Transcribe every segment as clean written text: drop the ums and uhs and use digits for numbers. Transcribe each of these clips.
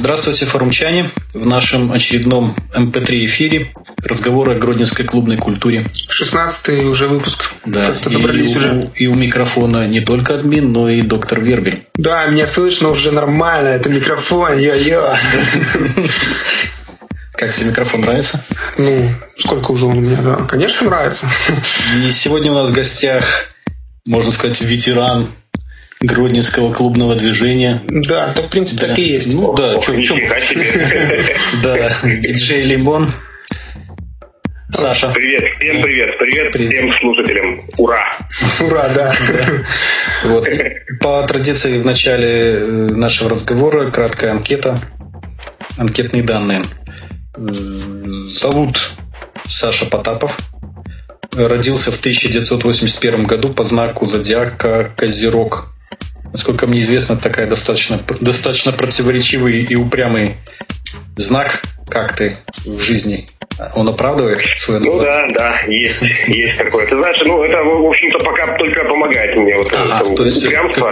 Здравствуйте, форумчане. В нашем очередном МП3 эфире разговоры о гродненской клубной культуре. 16-й уже выпуск. Да, как-то добрались уже. И у микрофона не только админ, но и доктор Вербель. Да, меня слышно уже нормально. Это микрофон, йо-йо. Как тебе микрофон, нравится? Ну, сколько уже он у меня, да. Конечно, нравится. И сегодня у нас в гостях, можно сказать, ветеран гродненского клубного движения. Да, то в принципе так и есть. Ну да, да, диджей Лимон. Саша. Привет, всем привет всем слушателям. Ура! Ура, да. Вот. По традиции в начале нашего разговора краткая анкета. Анкетные данные. Зовут Саша Потапов. Родился в 1981 году по знаку зодиака Козерог. Насколько мне известно, такая достаточно противоречивый и упрямый знак. Как ты в жизни? Он оправдывает свое название? Ну да, есть такое. Ты знаешь, это, в общем-то, пока только помогает мне вот это упрямство.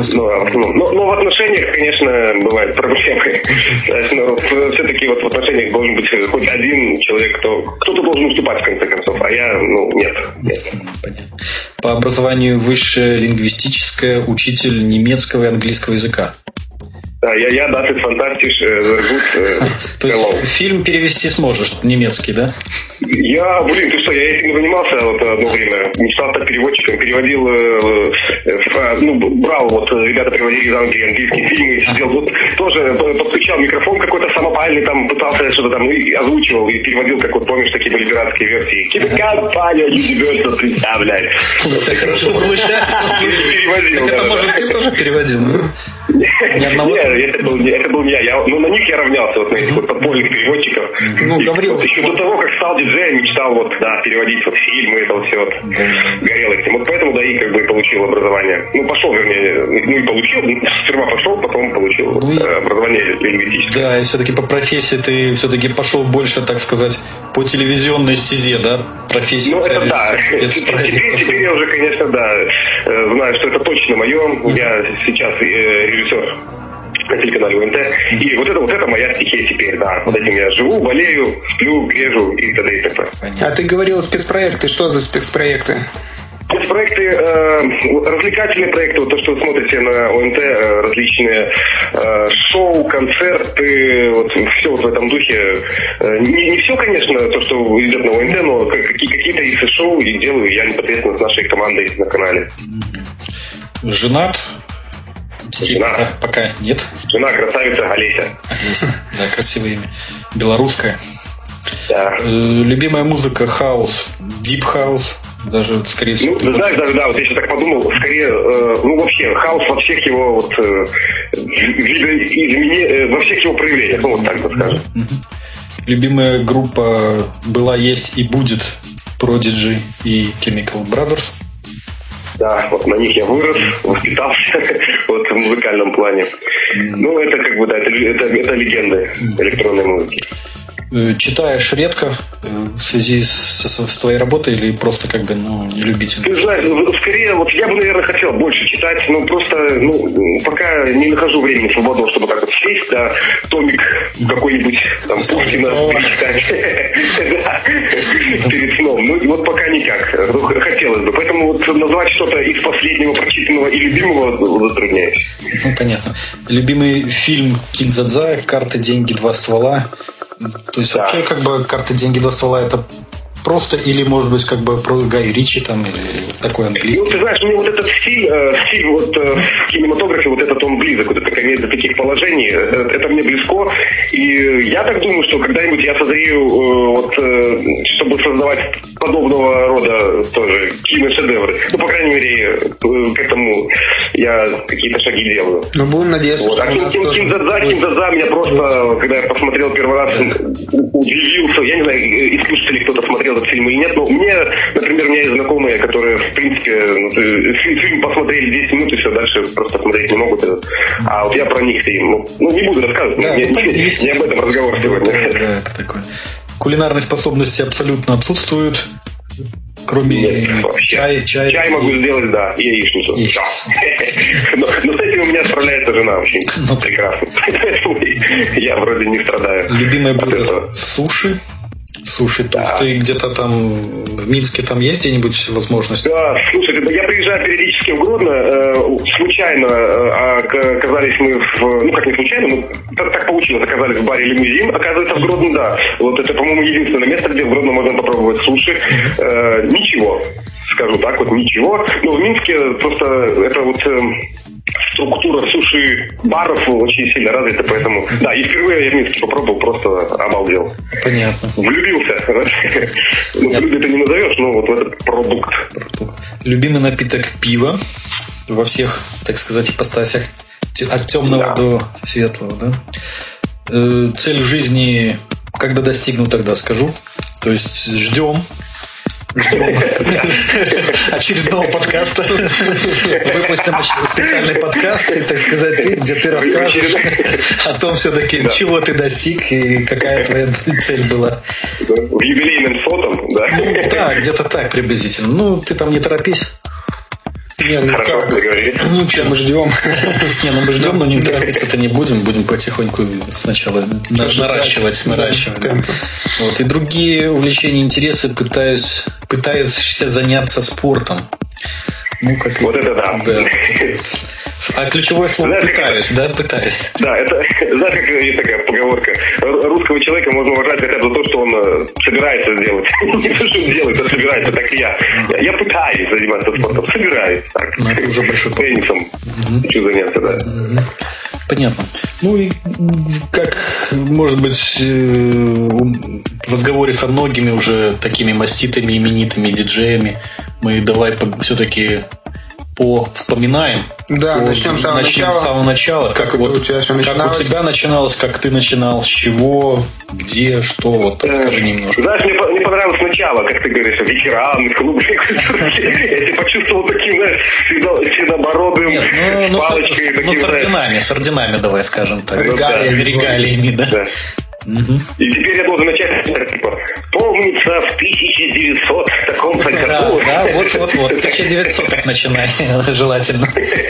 Но в отношениях, конечно, бывают проблемы. Все-таки вот в отношениях должен быть хоть один человек, кто-то должен уступать, в конце концов, а я, нет. Понятно. По образованию высшее лингвистическое, учитель немецкого и английского языка. Да, я das ist fantastisch, sehr gut. То есть фильм перевести сможешь, немецкий, да? Ты что, я этим занимался одно время. Мечтал стать переводчиком, переводил, брал, ребята переводили из Англии английские фильмы, сидел, тоже подключал микрофон какой-то самопальный, там пытался что-то там, озвучивал и переводил, как помнишь, такие были пиратские версии. Киберкомпания, Universal, представляй. Это хорошо получается. Переводил, так это, может, ты тоже переводил? Нет, это был не я. На них я равнялся, на этих подпольных переводчиков. Гаврил. Еще до того, как стал диджеем, мечтал переводить фильмы, это все горел этим. Поэтому и получил образование. Пошел, вернее, и получил. Сперва пошел, потом получил образование лингвистическое. Да, и все-таки по профессии ты все-таки пошел больше, так сказать, по телевизионной стезе, да? Профессия. Это да. Теперь я уже, конечно, знаю, что это точно мое. Я сейчас режиссер на телеканале ОНТ. И вот это моя стихия теперь, да. Вот этим я живу, болею, сплю, грежу и т.д. и т.п. А ты говорил спецпроекты. Что за спецпроекты? Спецпроекты, развлекательные проекты, то, что вы смотрите на ОНТ, различные шоу, концерты, все в этом духе. Не все, конечно, то, что идет на ОНТ, но какие-то из шоу и делаю я непосредственно с нашей командой на канале. Женат? Жена. Пока нет. Жена красавица Олеся. Да, красивое имя. Белорусская. Да. Любимая музыка хаус, дип хаус, даже скорее всего. Знаешь, вот я сейчас так подумал, скорее, вообще хаус во всех его во всех его проявлениях, так скажем. Любимая группа была, есть и будет Prodigy и Chemical Brothers. Да, на них я вырос, воспитался в музыкальном плане. Это это легенды электронной музыки. Читаешь редко в связи с твоей работой или просто не любитель? Ты знаешь, скорее, я бы, наверное, хотел больше читать, но просто, пока не нахожу времени свободного, чтобы как-то сесть, томик какой-нибудь, Пушкина перечитать перед сном. Пока никак. Хотелось бы. Поэтому назвать что-то из последнего прочитанного и любимого затрудняюсь. Понятно. Любимый фильм Киль-Дза-Дза, «Карты, деньги, два ствола». То есть вообще «Карты, деньги, два ствола» это просто или, может быть, про Гай Ричи или такой английский? Ты знаешь, мне этот стиль в кинематографе, этот он близок, это комедия таких положений, это мне близко, и я так думаю, что когда-нибудь я созрею, чтобы создавать подобного рода тоже киношедевры. По крайней мере, к этому я какие-то шаги делаю. Будем надеяться, что у нас тоже... Ким-Дза меня просто, когда я посмотрел первый раз, удивился. Я не знаю, из слушателей кто-то смотрел этот фильм или нет, но мне, например, у меня есть знакомые, которые, в принципе, фильм посмотрели 10 минут и все, дальше просто смотреть не могут. А я про них фильм. Не буду рассказывать, не об этом разговор сегодня. Да, это такое. Кулинарные способности абсолютно отсутствуют. Кроме чая. Чай могу сделать, да, и яичницу. Но с этим у меня справляется жена очень прекрасно. Поэтому я вроде не страдаю. Любимое блюдо суши. Суши толстые, где-то там в Минске там есть где-нибудь возможность? Да, слушайте, я приезжаю периодически в Гродно, случайно оказались мы как не случайно, так получилось, оказались в баре «Лимузин», оказывается, в Гродно, да. Вот это, по-моему, единственное место, где в Гродно можно попробовать суши. Ничего, скажу так, вот ничего. Но в Минске просто это вот... структура суши-баров очень сильно развита, поэтому... Да, и впервые я в Минске попробовал, просто обалдел. Понятно. Влюбился. Блюдо ты не назовешь, но вот в этот продукт. Любимый напиток пиво во всех, так сказать, ипостасях. От темного до светлого, да? Цель в жизни, когда достигну, тогда скажу. То есть ждем очередного подкаста. Выпустим специальный подкаст, так сказать, где ты расскажешь о том все-таки, чего ты достиг и какая твоя цель была. В юбилейном фотом, да? Да, где-то так приблизительно. Ты там не торопись. Не, как? Ничего, мы ждем. Мы ждем, но не торопиться-то не будем. Будем потихоньку сначала наращивать. Вот. И другие увлечения, интересы пытаешься заняться спортом. Вот это да. А ключевое слово «пытаюсь», да? Пытаюсь. Да, это, знаешь, как есть такая поговорка. Русского человека можно уважать хотя бы за то, что он собирается сделать. Не то, что он делает, а собирается, так и я. Я пытаюсь заниматься спортом, собираюсь. Так. Это уже большой теннисом хочу заняться, да. Понятно. И как, может быть, в разговоре со многими уже такими маститыми, именитыми диджеями, мы давай все-таки вспоминаем. Да, начнем с самого начала. Как у тебя начиналось, как ты начинал, с чего, где, что, вот скажи немножко. Знаешь, мне понравилось начало, как ты говоришь, ветераны, клубы. Я себя почувствовал таким, знаешь, седобородым, палочкой. С орденами, давай скажем так. Регалиями, да. И теперь я должен начать, типа, помнится в 1900 таком-то году. Да, вот, в 1900 так начинай, желательно.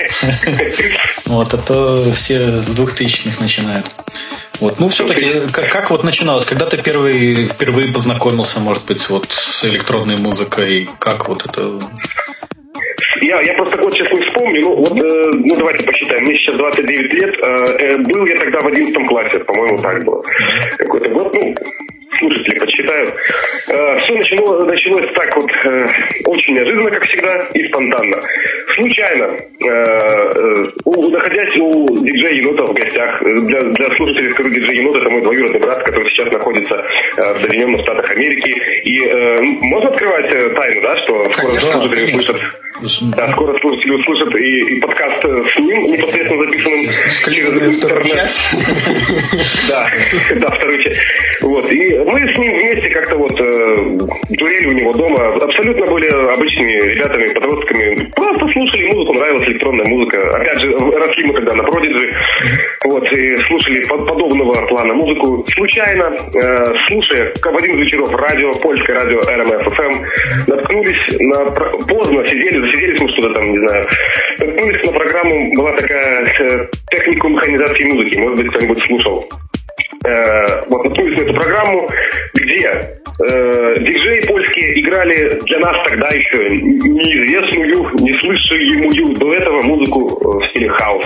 А то все с 2000-х начинают. Все-таки, как начиналось? Когда ты впервые познакомился, может быть, с электронной музыкой? Как это... Я просто год сейчас не вспомню. Давайте посчитаем. Мне сейчас 29 лет. Был я тогда в 11 классе, по-моему, так было. Какой-то год, слушатели подсчитают. Все началось так очень неожиданно, как всегда, и спонтанно. Случайно, находясь у диджея Енота в гостях, для слушателей скажу, диджей Енот — это мой двоюродный брат, который сейчас находится в Соединенных Штатах Америки. И можно открывать тайну, да, что скоро слушатели услышат. Да, скоро слушатели услышат и подкаст с ним, непосредственно записанным через интернет. Да, вторую часть. И мы с ним вместе как-то турели у него дома. Абсолютно были обычными ребятами, подростками. Просто слушали музыку, нравилась электронная музыка. Опять же, росли мы тогда на Prodigy. И слушали подобного плана музыку. Случайно, слушая в один из вечеров польское радио RMF-FM, наткнулись поздно, засиделись мы что-то там, не знаю. Наткнулись на программу, была такая технику механизации музыки. Может быть, кто-нибудь слушал. Наткнулись на эту программу, где диджеи польские играли для нас тогда еще неизвестную, не слышимую до этого музыку в стиле хаус.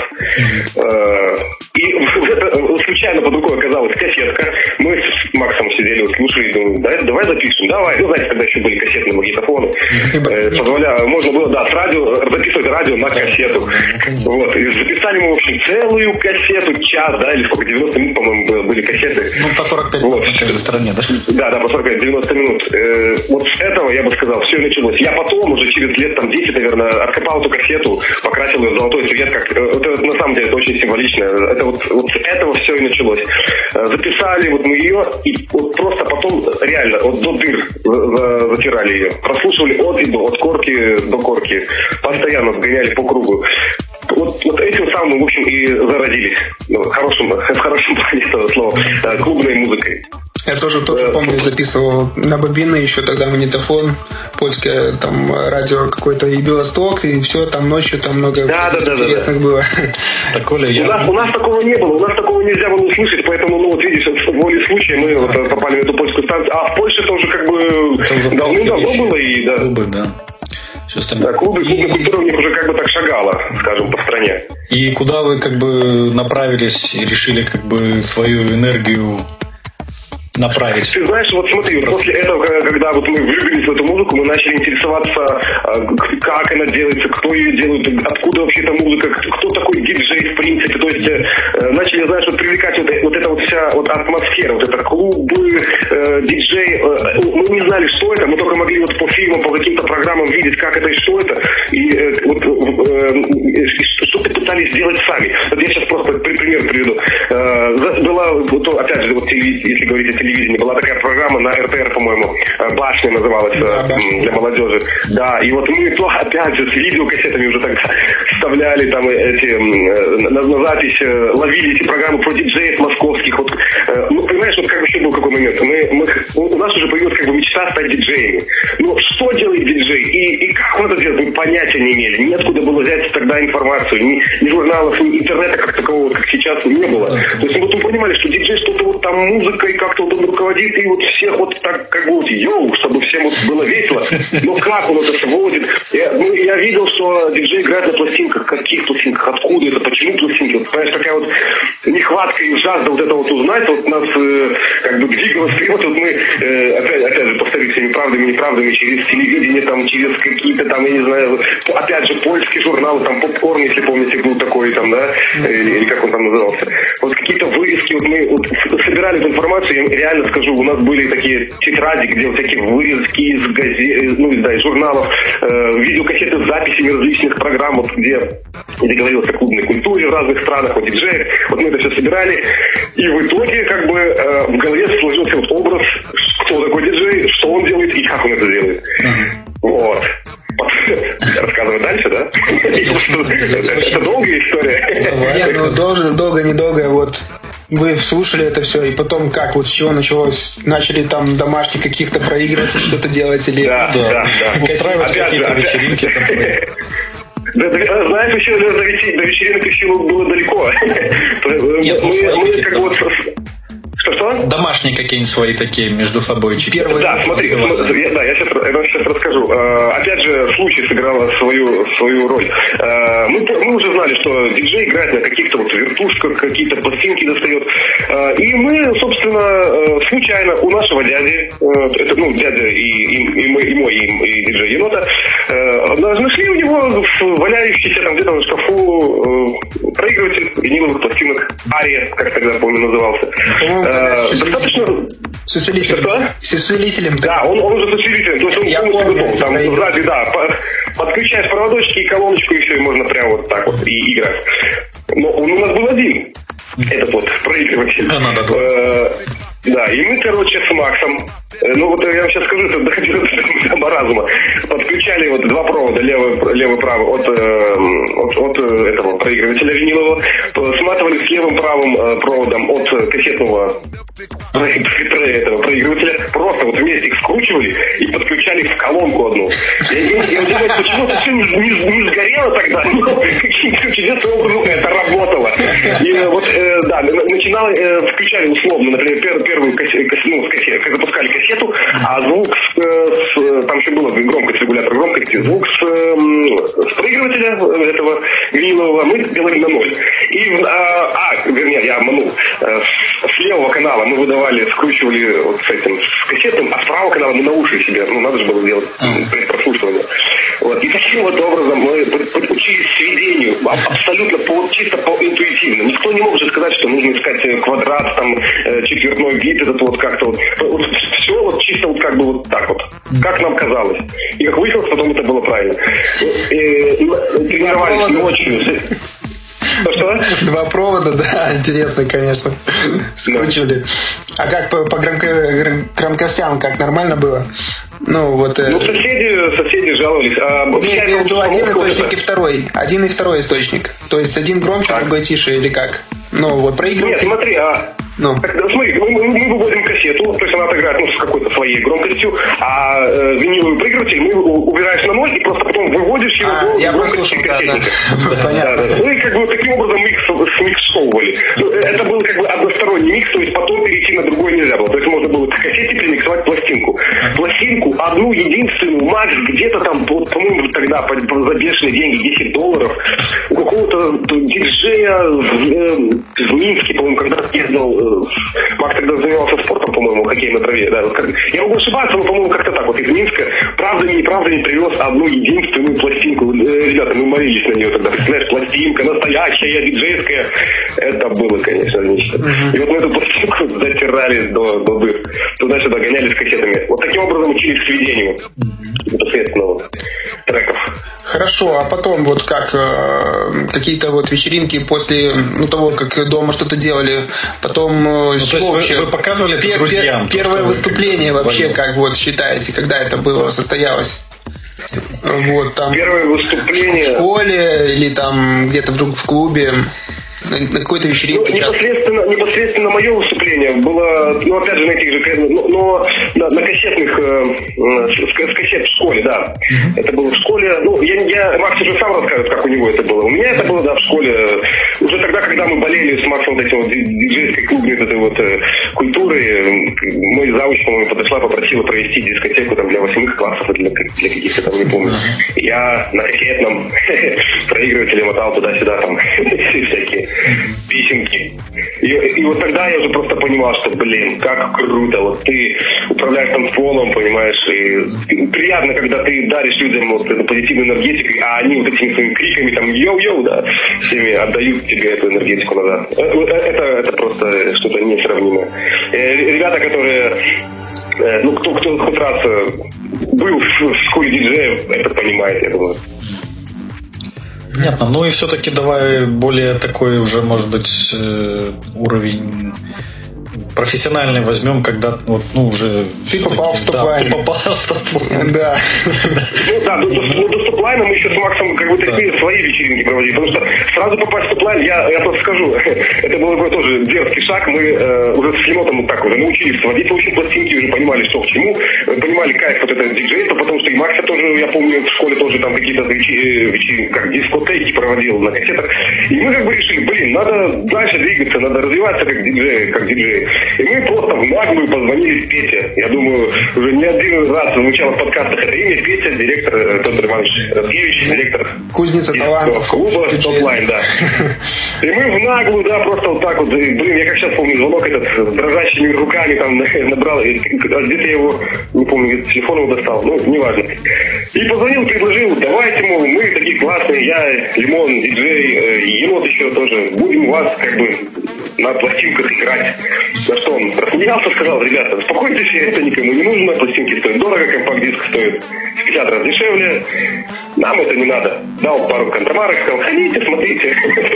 И случайно под рукой оказалась кассетка. Мы с Максом сидели, слушали, думали, давай запишем, давай. Знаете, тогда еще были кассетные магнитофоны. Можно было, записывать радио на кассету. И записали мы, в общем, целую кассету, час, или сколько, 90 минут, по-моему, были кассеты. По 45 минут на каждой стороне, да? Да, по 45-90 минут. С этого, я бы сказал, все началось. Я потом, уже через лет 10, наверное, откопал эту кассету, покрасил ее в золотой цвет. Это на самом деле это очень символично. Это с этого все и началось. Записали мы ее, и просто потом реально до дыр затирали ее. Прослушивали от и до, от корки до корки. Постоянно сгоняли по кругу. Этим самым, в общем, и зародились. В хорошем плане этого слова. Клубной музыкой. Я тоже помню, записывал на бобины еще тогда магнитофон, польское там радио какое-то и Белосток, и все, там ночью там много интересных было. Так, Оля, у нас такого не было, у нас такого нельзя было услышать, поэтому, ну вот видишь, с волей случая мы вот попали в эту польскую станцию, а в Польше это уже как бы давным-давно было, и да. Клубы, да. Да, клубная культура у них уже как бы так шагала, скажем, по стране. И куда вы как бы направились и решили как бы свою энергию направить? Ты знаешь, вот смотри, вот после этого, когда вот мы влюбились в эту музыку, мы начали интересоваться, как она делается, кто ее делает, откуда вообще эта музыка, кто такой диджей в принципе. То есть начали, знаешь, вот привлекать вот эта вот вся вот атмосфера, вот это клубы, диджей. Мы не знали, что это, мы только могли вот по фильмам, по каким-то программам видеть, как это и что это. И вот что-то пытались сделать сами. Вот я сейчас просто пример приведу. Была, вот, опять же, вот если говорить о телевидении, была такая программа на РТР, по-моему, «Башня» называлась, для молодежи. Да, и вот мы то, опять же, с видеокассетами уже тогда вставляли там эти, на запись, ловили эти программы про диджеев московских. Вот, ну, понимаешь, вот как бы еще был какой момент. У нас уже появилась как бы мечта стать диджеями. Но что делает диджей? И как он это делает? Мы понятия не имели. Неоткуда было взять тогда информацию. Ни журналов, ни интернета как такового, как сейчас, не было. То есть вот мы понимали, что диджей что-то вот там музыкой как-то вот он руководит, и вот всех вот так как бы вот чтобы всем вот было весело. Но как он это сводит? Я видел, что диджей играет на пластинках. Каких пластинках? Откуда это? Почему пластинки? Вот, понимаешь, такая вот нехватка и жажда вот это вот узнать. Вот нас как бы двигало вперед. Вот мы, опять же, повторюсь, всеми правдами, неправдами, через телевидение, там, через какие-то там, я не знаю, опять же, польские журналы, там, «Попкорн», если помните, был такой там, да, или как он там назывался. Вот какие-то вырезки, вот мы вот собирали эту информацию, я реально скажу, у нас были такие тетради, где вот такие вырезки из газет, ну, да, из журналов, видеокассеты с записями различных программ, вот, где говорилось о клубной культуре в разных странах, о диджеях. Вот мы это все собирали, и в итоге, как бы, в голове сложился вот образ, кто такой диджей, что он делает и как он это делает. Вот. Рассказывать дальше, да? Это долгая история. Нет, ну долго-недолго, вот вы слушали это все, и потом как, вот с чего началось? Начали там домашних каких-то проигрывать, что-то делать или... Да. Устраивать какие-то вечеринки там. Да, знаешь, еще до вечеринок еще было далеко. Нет, мы как вот... Что? Домашние какие-нибудь свои такие между собой чики. Да, смотри, я сейчас расскажу. Опять же, случай сыграл свою роль. Мы уже знали, что диджей играет на каких-то вот вертушках, какие-то пластинки достает. И мы, собственно, случайно у нашего дяди, это, ну, дядя и мой, и диджей Енота, нашли у него валяющийся там где-то на шкафу проигрыватель виниловых пластинок Ария, как тогда, помню, назывался. Достаточно... С усилителем. Да, он уже с усилителем. То есть он полностью готов. Там сзади, да, подключаешь проводочки и колоночку, и все, и можно прямо вот так вот и играть. Но он у нас был один, этот вот проигрыватель. Да, и мы, короче, с Максом, ну вот я вам сейчас скажу, это доходило до маразма, подключали вот два провода, левый-правый, от этого проигрывателя винилового, сматывали с левым-правым проводом от кассетного проигрывателя, просто вот вместе их скручивали и подключали в колонку одну. Я удивляюсь, почему это все не сгорело тогда, но каким-то чудесным образом это работало. И вот, да, начинали, включали условно, например, первую кассету, как запускали кассету, а звук там еще было громкость, регулятор громкости, звук с проигрывателя этого винилового мы делали на 0. И, вернее, я обманул, с левого канала мы выдавали, скручивали вот с кассетным, а с правого канала мы науши себе, ну, надо же было делать предпрослушивание. Вот. И таким вот образом мы учились сведению, абсолютно чисто по интуитивно. Никто не может сказать, что нужно искать квадрат, там, четвертной бит, этот вот как-то вот все вот чисто вот как бы вот так вот, как нам казалось. И как выяснилось, потом это было правильно. Тренировались ночью. Что? Два провода, да, интересно, конечно. Скручивали. А как по громкостям, как нормально было? Ну, вот... Ну, соседи жаловались. Я имею в виду один источник и второй. Один и второй источник. То есть один громче, другой тише, или как? Ну, вот проигрыватель... Нет, смотри, Смотри, мы выводим кассету, то есть она отыграет с какой-то своей громкостью, а виниловый проигрыватель мы убираешь на ноль и просто потом выводишь его до громкости кассетника. Ну и как бы таким образом мы их смиксовывали. Это был как бы односторонний микс, то есть потом перейти на другой нельзя было. То есть можно было к кассете перемиксовать пластинку. Пластинку одну единственную, макс где-то там, по-моему, тогда за бешеные деньги, $10, у какого-то диджея в Минске, по-моему, когда ездил, Макс тогда занимался спортом, по-моему, хоккей на траве, да. Я могу ошибаться, но, по-моему, как-то так вот из Минска правда не привез одну единственную пластинку. Ребята, мы молились на нее тогда. Представляешь, пластинка настоящая, диджейская. Это было, конечно, нечто. И вот мы эту пластинку затирали до дыр. Туда-сюда гоняли с кассетами. Вот таким образом учились к сведению непосредственно треков. Хорошо, а потом вот как какие-то вот вечеринки после того, как дома что-то делали, потом то есть вы показывали это друзьям? Первое выступление вообще, как вот считаете, когда это было, состоялось? Вот там первое выступление в школе или там где-то вдруг в клубе? На какой-то вечеринке? Непосредственно мое выступление было, опять же, на этих же, на кассетных, с кассет в школе, да. Это было в школе. Макс уже сам расскажет, как у него это было. У меня это было, да, в школе. Уже тогда, когда мы болели с Максом вот этим вот диджейской клубной этой вот культурой, мой завуч, по-моему, подошла, попросила провести дискотеку там для 8 классов, для каких-то там, не помню. Я на кассетном проигрывателе мотал туда-сюда там всякие песенки. И вот тогда я уже просто понимал, что, как круто. Вот ты управляешь танцполом, понимаешь, и приятно, когда ты даришь людям вот эту позитивную энергетику, а они вот этими своими криками там йоу-йоу, да, всеми отдают тебе эту энергетику назад. Это просто что-то несравнимое. Ребята, которые кто хоть раз был в школе диджеев, это понимает, я думаю. Понятно. Ну и все-таки давай более такой уже, может быть, уровень профессиональный возьмем, когда уже... Ты попал в топ-лайн. Ты попал в топ-лайн. Да. До топ-лайна мы еще с Максом как бы такие свои вечеринки проводили, потому что сразу попасть в топ-лайн, я просто скажу, это был тоже дерзкий шаг, мы уже с Емотом так уже научились сводить очень пластинки, уже понимали, что к чему, понимали кайф вот это диджейство, потому что и Макса тоже, я помню, в школе тоже там какие-то вечеринки, как дискотеки проводил на кассетах, и мы как бы решили, надо дальше двигаться, надо развиваться как диджей. И мы просто в наглую позвонили Пете. Я думаю, уже не один раз звучало в подкастах это имя. Петя, директор Петр Иванович Раскевич, директор Кузница талантов клуба Топ-Лайн, да. И мы в наглую, да, просто вот так вот. Я как сейчас помню звонок этот с дрожащими руками там набрал. Где-то я его, не помню, телефон его достал. Неважно. И позвонил, предложил, давайте, мол, мы такие классные, я, Лимон, диджей, Енот еще тоже. Будем у вас как бы на пластинках играть. На что он рассмеялся, сказал, ребята, успокойтесь, это никому не нужно, пластинки стоят дорого, компакт-диск стоит в 50 раз дешевле, нам это не надо. Дал пару контрамарок, сказал, ходите, смотрите,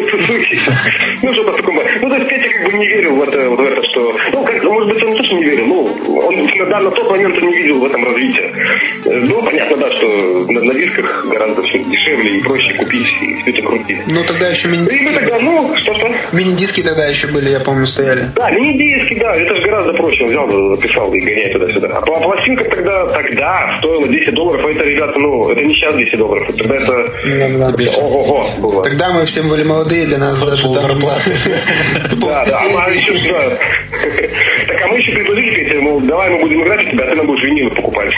что-то такое. То есть Петя как бы не верил в это, что... может быть, он тоже не верил, он на тот момент не видел в этом развития. Понятно, да, что на дисках гораздо все дешевле и проще купить, и все это крутить. Тогда еще мини-диски. И мы тогда, что-что? Мини-диски тогда еще были, я помню, стояли. Да, мини-диски, да, это же гораздо проще. Он взял, записал и гоняет туда-сюда. А пластинка тогда стоила $10, а это, ребята, это не сейчас $10. Тогда это ого-го было. Тогда мы все были молодые, для нас даже зарплаты. Да, а еще что? Так, а мы еще предложили, Петя, мол, давай мы будем играть у тебя, а ты нам будешь винилы покупать.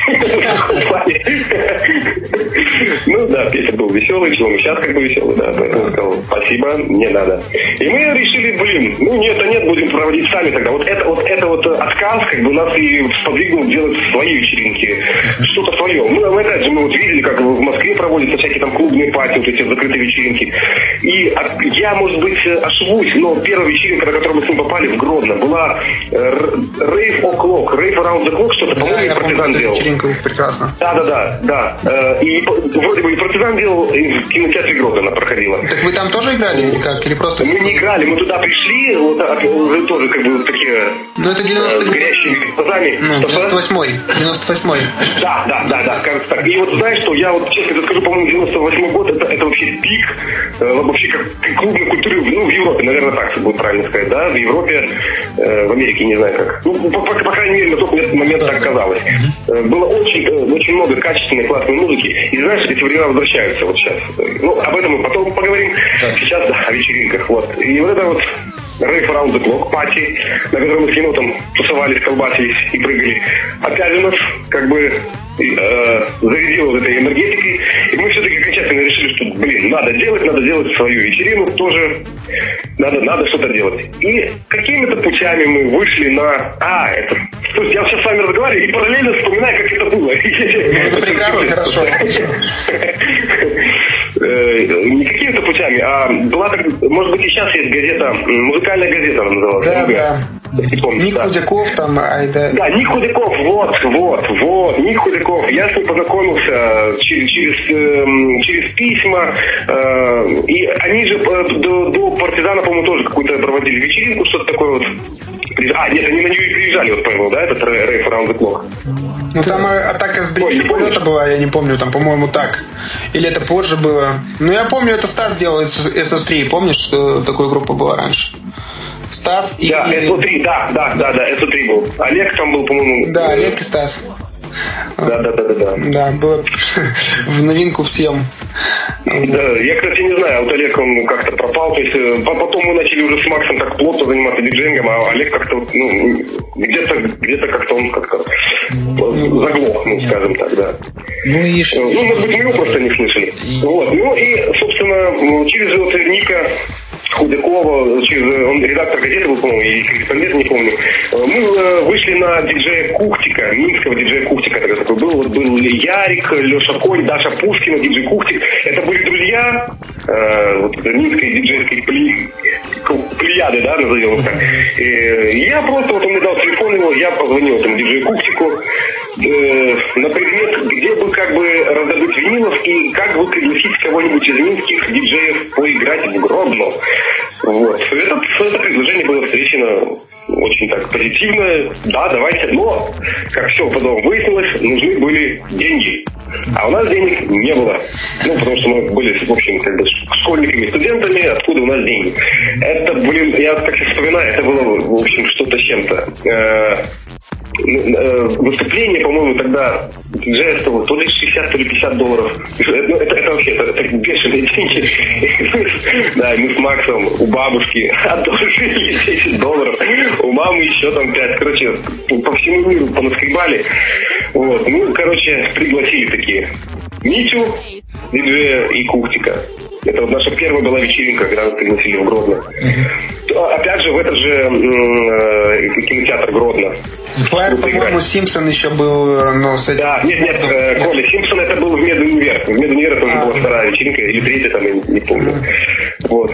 Да, Петя был веселый, сейчас как бы веселый, да. Поэтому сказал, спасибо, не надо. И мы решили, нет, будем проводить сами тогда. Вот это отказ, как бы нас и сподвигнул делать свои вечеринки. Что-то свое. Мы опять же, видели, как в Москве проводятся всякие там клубные пати, вот эти закрытые вечеринки. И я, может быть, ошибусь, но первая вечеринка, на которую мы с ним попали в Гродно, была Rave O'Clock, Rave Around the Clock, что-то, по-моему, я партизан делал. Вечеринка прекрасно. Да. И вроде были. «Партизан» делал в кинотеатре Гродно, она проходила. Так вы там тоже играли или как? Или просто... Мы не играли, мы туда пришли, вот уже тоже как бы такие... Ну это 90-й... С горящими глазами. Ну, 98-й. Да, кажется так. И вот знаешь что, я вот честно скажу, по-моему, 98-й год, это вообще пик, вообще как клубной культуры, ну, в Европе, наверное, так будет правильно сказать, да, в Европе, в Америке, не знаю как. Ну, по крайней мере, на тот момент так казалось. Было очень много качественной, классной музыки. И знаешь, эти времена возвращаются вот сейчас. Ну, об этом мы потом поговорим. Сейчас о вечеринках. Вот. И вот это вот Rave Around the Clock пати, на котором мы с енотом тусовались, колбасились и прыгали. Опять же нас как бы зарядило вот этой энергетикой. И мы все-таки окончательно решили, что, надо делать свою вечерину тоже. Надо что-то делать. И какими-то путями мы вышли на... Слушайте, я сейчас с вами разговариваю и параллельно вспоминаю, как это было. Это прекрасно, хорошо. Не какими-то путями, а была, может быть, и сейчас есть газета, музыкальная газета она называлась. Да. Ник Худяков там, Да, Ник Худяков, вот, Ник Худяков. Я с ним познакомился через письма, и они же до «Партизана», по-моему, тоже какую-то проводили вечеринку, что-то такое вот. Нет, они на нее и приезжали, вот понял, да, этот Rave Around the Clock. Ну там атака с древнего полета была, я не помню, там, по-моему, так. Или это позже было. Ну я помню, это Стас делал SO3, помнишь, что такая группа была раньше? Стас и... Да, SO3, да, SO3 был. Олег там был, по-моему. Да, Олег и Стас. Да. Да, было в новинку всем. Да, я, кстати, не знаю, вот Олег, он как-то пропал, то есть потом мы начали уже с Максом так плотно заниматься диджеингом, а Олег как-то, где-то как-то он как-то заглох, скажем так, да. Может быть, мы его просто не слышали. Вот, и, собственно, через вот Ника Худякова, он редактор газеты был, по-моему, и корреспондент, не помню. Мы вышли на диджея Кухтика, минского диджея Кухтика, тогда такой был. Вот был Ярик, Леша Конь, Даша Пушкина, диджей Кухтик. Это были друзья вот минской диджейской плеяды, да, назовем их так. И я просто, вот он мне дал телефон его, я позвонил этому диджею Кухтику на предмет, где бы как бы раздобыть винилов и как бы пригласить кого-нибудь из минских диджеев поиграть в Гродно. Вот. Это предложение было встречено очень так позитивно. Да, давайте. Но, как все потом выяснилось, нужны были деньги. А у нас денег не было. Ну, потому что мы были, в общем, как бы школьниками, студентами, откуда у нас деньги. Это, я как вспоминаю, это было, в общем, что-то с чем-то. Выступление, по-моему, тогда диджея стоило то ли 60, то ли $50. Это вообще, это бешеные деньги. Да, мы с Максом у бабушки отложили $10, у мамы еще там 5. Короче, по всему миру понаскребали. Вот, пригласили такие Митю, диджея и Кухтика. Это вот наша первая была вечеринка, когда нас пригласили в Гродно. Опять же, в этот же кинотеатр Гродно. Флайер, по-моему, Симпсон еще был, но с этим... Да, нет, Коля, Симпсон это был в Медунивер. В Медунивер это уже была вторая вечеринка, или третья, там, я не помню. Вот.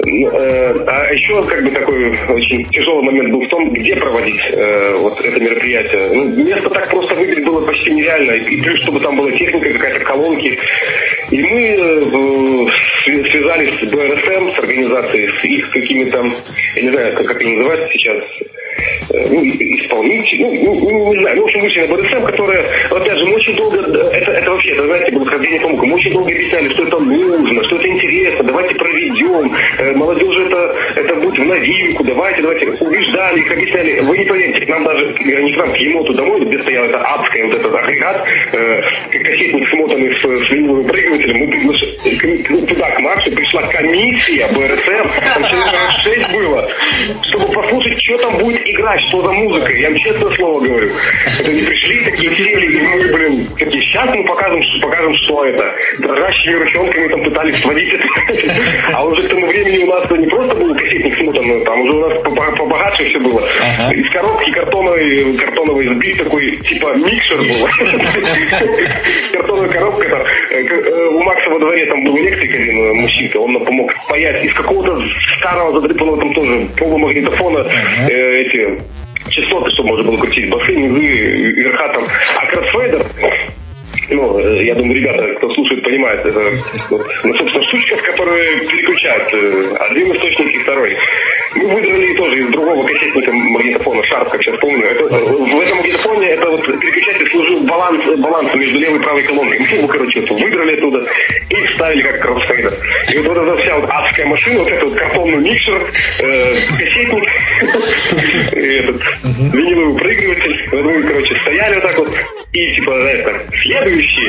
А еще как бы такой очень тяжелый момент был в том, где проводить вот это мероприятие. Место так просто выбрать было почти нереально. И плюс, чтобы там была техника, какая-то колонки. И мы связались с БРСМ, с организацией, с их какими-то, я не знаю, как они называются сейчас, исполнители, не знаю, в общем, вышли на БРСМ, которая, опять же, мы очень долго, это вообще, это, знаете, было хождение по мукам, мы очень долго объясняли, что это нужно, что это интересно, давайте проведем, молодежи это будет в новинку, давайте, убеждали их, объясняли, вы не поверите, к нам даже, не к нам, к еноту домой, где стоял это адское, вот этот агрегат, кассетник смотанный с виниловым проигрывателем, мы приглашали, туда, к Максу, пришла комиссия БРСМ, там человек 6 было, чтобы послушать, что там будет играть, что за музыка. Я вам честное слово говорю. Это не пришли, такие сели, и мы, такие, сейчас мы покажем, что это. Дрожащими ручонками там пытались сводить это. А уже к тому времени у нас не просто был кассетник смотан, там уже у нас побогаче все было. Из коробки картоновой сбит такой, типа микшер был. Картоновая коробка. У Макса во дворе там был электрик один, мужчинка, он нам помог паять из какого-то старого задрипанного там тоже полумагнитофона эти частоты, чтобы можно было крутить басы, низы, верха там. А кроссфейдер, я думаю, ребята, кто слушает понимают. Это, вот, собственно, штучка, в которую переключают один источник и второй. Мы выдрали тоже из другого кассетника магнитофона, Sharp, как сейчас помню. Это, в этом магнитофоне это вот переключатель служил балансом между левой и правой колонкой. Мы его, короче, выдрали оттуда и вставили как кроссфейдер. И вот эта вся вот адская машина, вот этот вот картонный микшер, кассетник, этот виниловый проигрыватель. Вот мы, короче, стояли вот так вот и типа, знаешь, так, следующие.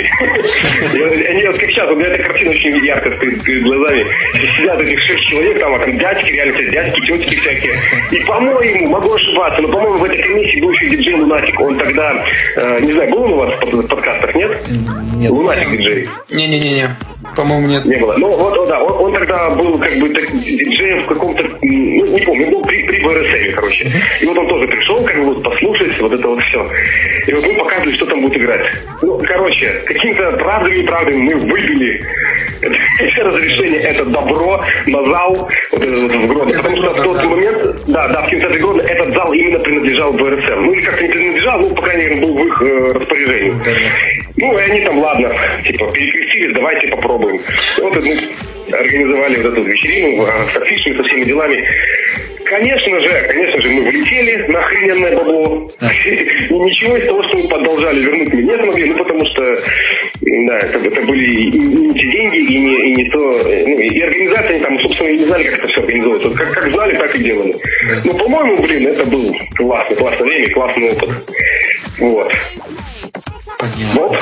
Они вот как сейчас, у меня эта картина очень ярко стоит перед глазами. Сидят этих 6 человек, там дядьки, реально дядьки, тетки всякие. И, по-моему, могу ошибаться, но, по-моему, в этой комиссии был еще диджей Лунатик. Он тогда, не знаю, был он у вас в подкастах, нет? Нет. Лунатик диджей. Не-не-не. По-моему, нет. Не было. Ну, вот, да, он тогда был как бы диджеем в каком-то, ну, не помню, был при БРСМ, короче. И вот он тоже пришел, как бы вот послушать вот это вот все. И вот мы показывали, что там будет играть. Ну, короче, какими-то правдами и неправдами мы выбили все разрешения, это добро на зал вот этот вот в Гродно. Потому что в тот момент, да, в кинотеатре Гродно этот зал именно принадлежал БРСМ. Ну, или как-то не принадлежал, ну, по крайней мере, был в их распоряжении. Ну, и они там, ладно, типа, перекрестились, давайте попробуем. И вот мы организовали вот эту вечерину с афишами, со всеми делами. Конечно же, мы влетели на охрененное бабло. И ничего из того, что мы продолжали вернуть, мы не смогли, ну, потому что, да, это были и не те деньги, и не то, ну, и организации, они там, собственно, не знали, как это все организовывается. Вот как знали, так и делали. Ну, по-моему, блин, это был классное время, классный опыт. Вот. Понятно. Вот.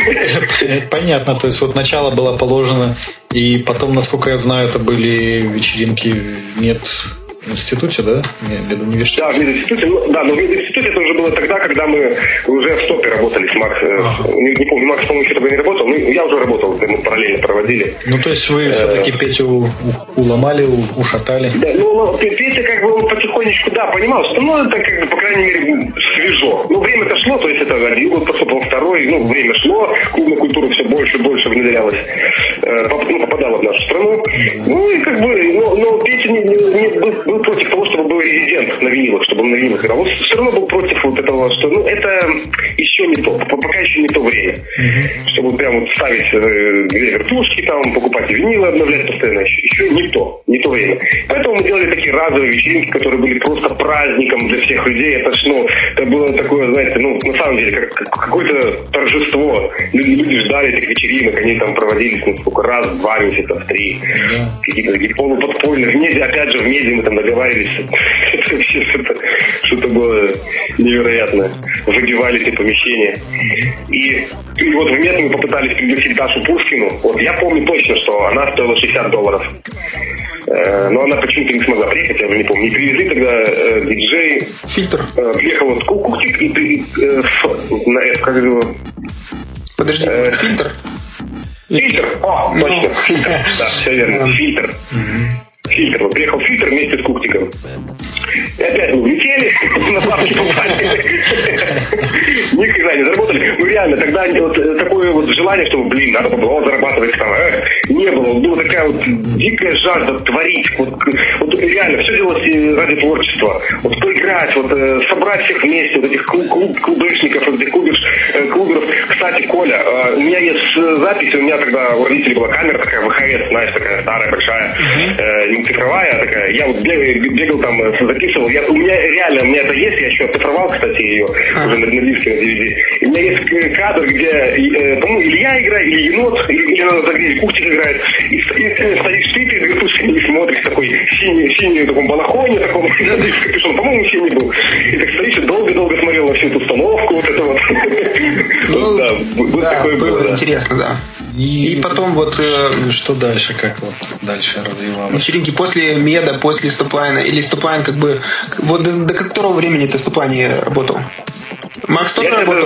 Понятно, то есть вот начало было положено, и потом, насколько я знаю, это были вечеринки в мединституте, да? Да, в мединституте, да, но в мединституте это уже было тогда, когда мы уже в СТОПе работали с Макс. Не помню, Макс, по-моему, еще тогда не работал, но я уже работал, мы параллельно проводили. Ну, то есть вы все-таки Петю уломали, ушатали? Да, ну, Петя как бы он потихонечку, да, понимал, что, ну, это как бы, по крайней мере, свежо. Ну, время-то шло, то есть это один год поступал, второй, ну, время шло, клубная культура все больше и больше внедрялась, попадала в нашу страну. Ну, и как бы, но Петя не был против того, чтобы был резидент на винилах, чтобы он на винилах играл. Он все равно был против вот этого, что, ну, это еще не то, пока еще не то время. Чтобы прям вот ставить две вертушки, там, покупать винилы, обновлять постоянно, еще не то время. Поэтому мы делали такие разовые вечеринки, которые были просто праздником для всех людей. Это было такое, знаете, ну, на самом деле, как какое-то торжество. Люди ждали этих вечеринок, они там проводились, ну, сколько раз, 2 месяца, 3. Какие-то такие полуподпольные. В меди, опять же, в меди мы там договаривались. Это вообще что-то было невероятное. Выбивали эти помещения. И вот в мед мы попытались пригласить Дашу Пушкину. Вот я помню точно, что она стоила $60. Но она почему-то не смогла приехать, я уже не помню. Не привезли тогда диджей. Фильтр. Приехал вот Куктик и как его? Подожди, фильтр? Фильтр, точно. Фильтр, да, все верно. Фильтр. Фильтр. Вот приехал Фильтр вместе с Куктиком. И опять мы влетели на бабки попали. Никогда не заработали. Ну реально, тогда вот такое вот желание, что, блин, надо было зарабатывать там. Не было. Была такая вот дикая жажда творить. Вот реально, все делалось ради творчества. Вот поиграть, вот собрать всех вместе, вот этих клубышников, вот этих клуберов. Кстати, Коля, у меня есть запись, у меня тогда у родителей была камера такая ВХС, знаешь, такая старая, большая, не цифровая такая. Я вот бегал там, записывал. У меня это есть, я еще оцифровал, кстати, ее уже на диске, на DVD. И у меня есть кадр, где, по-моему, Илья играет, или енот, или на загреве Куктик играет. И стоишь ты перед вертушками и смотришь такой синий в таком балахоне, таком, с капюшоном, по-моему, синий был. И так стоишь и долго-долго смотрел на всю эту установку, вот это вот. Ну, да, было интересно, да. И потом вот... Что дальше, как вот дальше развивалось? Вечеринки после меда, после стоплайна, или стоплайн как бы... Вот до которого времени ты в стоплайне работал? Макс тоже работал?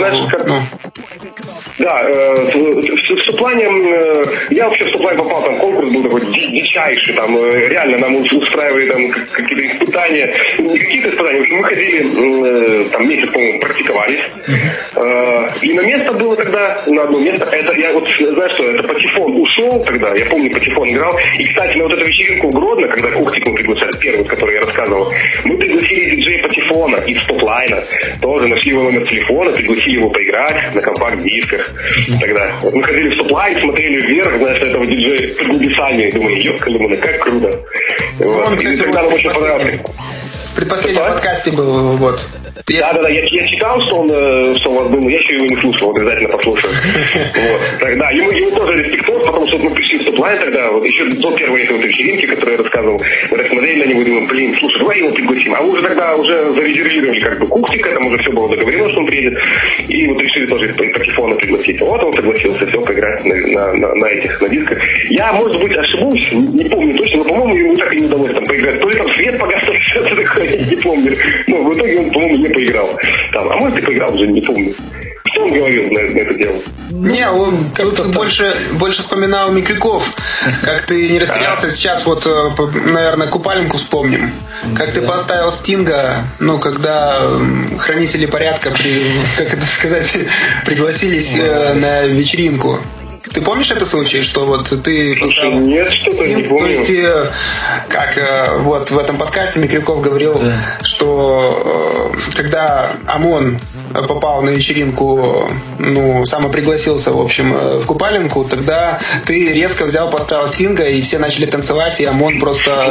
Да, в стоплайне... Я вообще в стоплайн попал, там конкурс был такой дичайший, там реально нам устраивали там какие-то испытания. Не какие-то испытания, в общем, мы ходили, там месяц, по-моему, практиковались. И на место было тогда, на одно место, это я вот, знаешь что, это патефон, уж шел тогда, я помню, Патефон играл. И, кстати, на вот эту вечеринку в Гродно, когда Кухтик мы приглашали, первый, который я рассказывал, мы пригласили диджея Патефона из Стоплайна. Тоже нашли его номер телефона, пригласили его поиграть на компакт-дисках. Тогда мы ходили в Стоплайн, смотрели вверх, знаешь, этого диджея в Губисане. Думали, ёпкалимуна, как круто. Вот. Он, кстати, и тогда нам очень понравилось. В предпоследнем подкасте был, вот. Да, я читал, что он у вас был, но я еще его не слушал, обязательно послушаю. Тогда ему тоже респектов, потому что мы пришли в Стоплайн тогда, вот еще до первой этой вечеринки, которую я рассказывал, мы рассмотрели на него и думаем, блин, слушай, давай его пригласим. А мы уже тогда зарезервировали как бы Кухтика, там уже все было договорено, что он приедет, и вот решили тоже из Патефона пригласить. Вот он согласился, все, поиграть на дисках. Я, может быть, ошибусь, не помню точно, но, по-моему, ему так и не удалось там поиграть. То ли там свет погас, что-то такое, не помню. Но в итоге он, по-моему, не поиграл. Там, а может, и поиграл, уже не помню. Что он говорил на это дело? Не, он тут больше вспоминал Микрюков. Как ты не растерялся. Сейчас вот, наверное, Купаленку вспомним. Как ты поставил Стинга, ну, когда хранители порядка, как это сказать, пригласились на вечеринку. Ты помнишь этот случай, что вот ты поставил... Нет, что-то не помню. То есть, как вот в этом подкасте Микрюков говорил, что когда ОМОН попал на вечеринку, ну, самопригласился, в общем, в Купаленку, тогда ты резко взял, поставил Стинга, и все начали танцевать, и ОМОН просто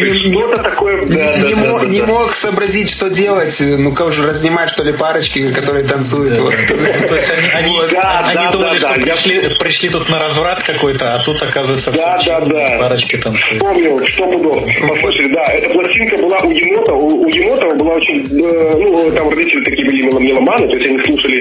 не мог сообразить, что делать. Ну, как же разнимать, что ли, парочки, которые танцуют. То есть они думали, что пришли тут на разврат какой-то, а тут, оказывается, парочки танцуют. Помнил, что буду. Послушайте, да, эта пластинка была у Емота. У Емотова была очень... Ну, там родители такие были меломаны, то есть они слушали...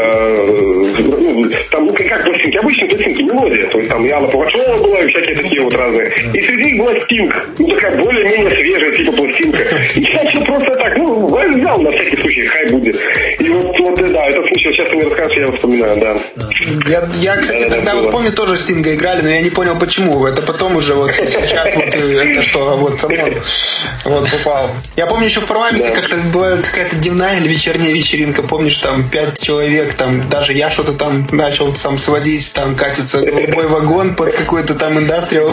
там, ну, как пластинки? Обычные пластинки, мелодия. То есть там и Алла Пугачева была, и всякие такие вот разные. И среди них была Стинг. Ну, такая более-менее свежая типа пластинка. И я просто так, взял на всякий случай, хай будет. И вот да, этот случай, сейчас ты мне расскажешь, я его вспоминаю, да. Я, кстати, тогда вот помню, тоже Стинга играли, но я не понял, почему. Это потом уже вот сейчас вот это что, вот ОМОН вот попал. Я помню, еще в парламенте как-то была какая-то дневная или вечерняя вечеринка, помнишь, там 5 человек, там даже я что-то там начал сам сводить, там катится голубой вагон под какой-то там индастриал.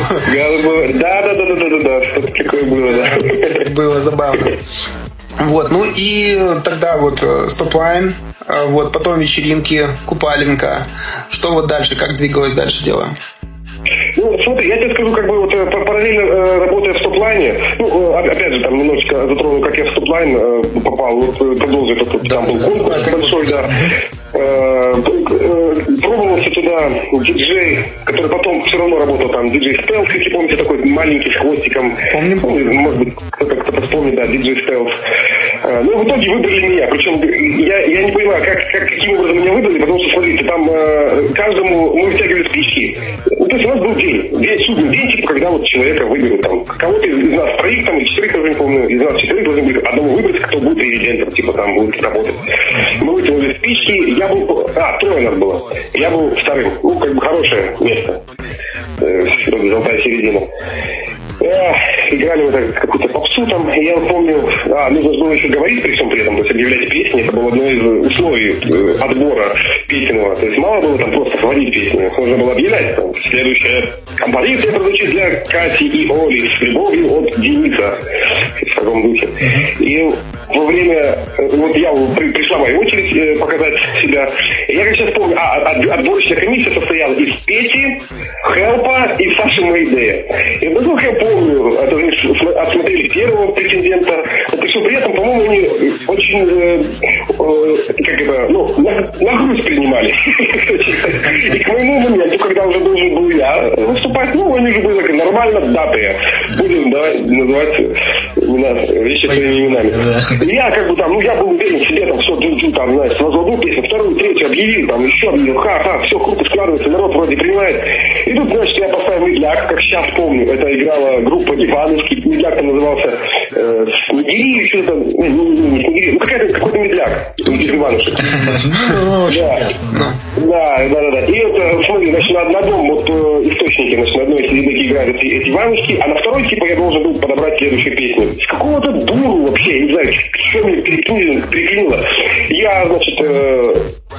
Да, что-то такое было, да. Было забавно. Вот, ну и тогда вот Стоплайн, вот потом вечеринки, Купаленко. Что вот дальше, как двигалось дальше дело? Ну, смотри, я тебе скажу, как бы вот параллельно работая в Стоплайне, ну, опять же, там немножечко затронул, как я в Стоплайн попал, вот продолжил этот, там был конкурс большой, да. Пробовался туда диджей, который потом все равно работал там, диджей Стелс, если помните, такой маленький с хвостиком. Помню. Может быть, кто-то вспомнит, да, диджей Стелс. Ну, в итоге выбрали меня. Причем я не понимаю, каким образом меня выбрали, потому что, смотрите, там каждому мы вытягивали спички. Ну, то есть у нас был судный день, типа, когда вот человека выберут там. Кого-то из нас троих, там, и четырех, я уже не помню, из нас четырех должны были одного выбрать, кто будет резидентом, типа, там, будет работать. Мы вытянули спички, я был... трое нас было. Я был вторым. Ну, как бы хорошее место. Золотая середина. Играли мы так какую-то попсу там, я помню, нужно было еще говорить при всем при этом, то есть объявлять песни, это было одно из условий отбора песенного, то есть мало было там просто сводить песни, нужно было объявлять, там, следующая композиция прозвучит для Кати и Оли с любовью от Дениса, в таком духе. И во время, вот пришла моя очередь показать себя, и я как сейчас помню, отборочная комиссия состояла из Пети, Хелпа и Саши Мэйдея. И насколько я помню, отсмотрели первого претендента, но при этом, по-моему, они очень, на грудь принимали. И к моему моменту, когда уже должен был я выступать, они уже были нормально датые. Будем называть вещи своими именами. И я я был уверен в себе, там, все, там, знаешь, назвал одну песню, вторую, третью, объявил, там, еще объявил, все круто складывается, народ вроде принимает. И тут, значит, я поставил медляк, как сейчас помню, это играла группа Ивановский, медляк там назывался Снегири, что-то, не Снегири, какой-то медляк. Ивановский. Да. И это, смотри, значит, на одном источнике, значит, на одной серединке играют эти Ивановские, а на второй, типа, я должен был подобрать следующую песню. С какого-то дуру вообще, я не знаю, что мне переклинило. Я, значит,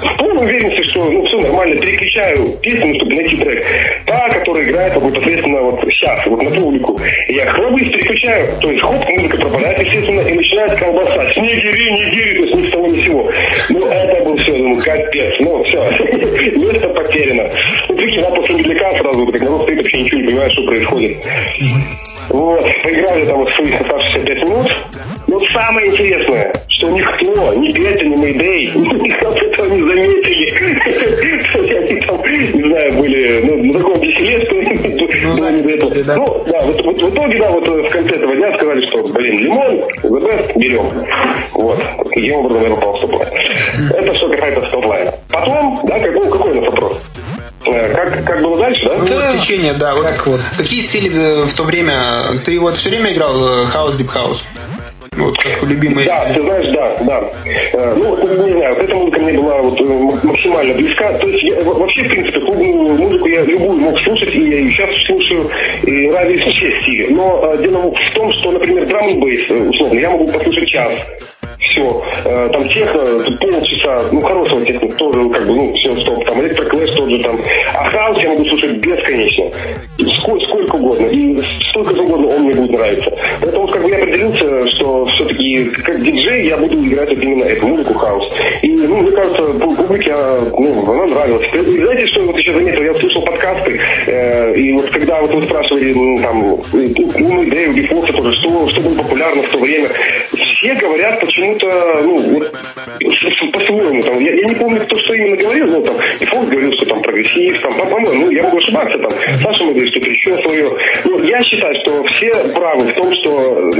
в полной уверенности, что все нормально, переключаю песню, чтобы найти трек. Та, которая играет вот непосредственно вот сейчас, вот на публику. И я хлобысь переключаю, то есть хоп, музыка пропадает, естественно, и начинает колбаса. Снегири, не гири, то есть ни с того ни с сего. Это был все, думаю, капец. Все, место потеряно. Прикинь, после медляка сразу, как народ стоит, вообще ничего не понимает, что происходит. Вот, поиграли там вот своих оставшихся 5 минут. Но самое интересное, что никто, ни Петя, ни Мэйдэй, никто этого не заметили. Они там, не знаю, были на таком веселе, что не до этого. В итоге, да, вот в конце этого дня сказали, что, лимон, the best, берем. Вот, таким образом я попал в стоп-лайн. Это все какая-то стоп-лайна. Потом, да, какой у нас вопрос? Как было дальше, да? Вот течение, да. Вот. Какие стили в то время? Ты вот все время играл хаус, дип хаус? Вот как любимые. Да, ты знаешь, да. Не знаю, вот эта музыка мне была вот максимально близка. То есть я, вообще, в принципе, клубную музыку я любую мог слушать, и я ее сейчас слушаю, и нравились все стили. Но дело в том, что, например, драм н бейс, условно, я могу послушать час. Все, там техно, полчаса, хорошего техно тоже, все, стоп, там электроклэш тот же там, а хаус я могу слушать бесконечно, сколько угодно, и столько угодно он мне будет нравиться. Поэтому я определился, что все-таки как диджей я буду играть вот именно эту музыку хаус. И, мне кажется, публике, она нравилась. И знаете, что я еще заметил? Я слушал подкасты, и вот когда вот вы спрашивали, Мэйдэй, у Бифокса тоже, что было популярно в то время, все говорят почему-то, по-своему, там, я не помню, кто что именно говорил, но там, и Фокс говорил, что там прогрессив, там, по-моему, я могу ошибаться, там, Саша Мэйдэй что-то еще свое. Я считаю, что все правы в том, что,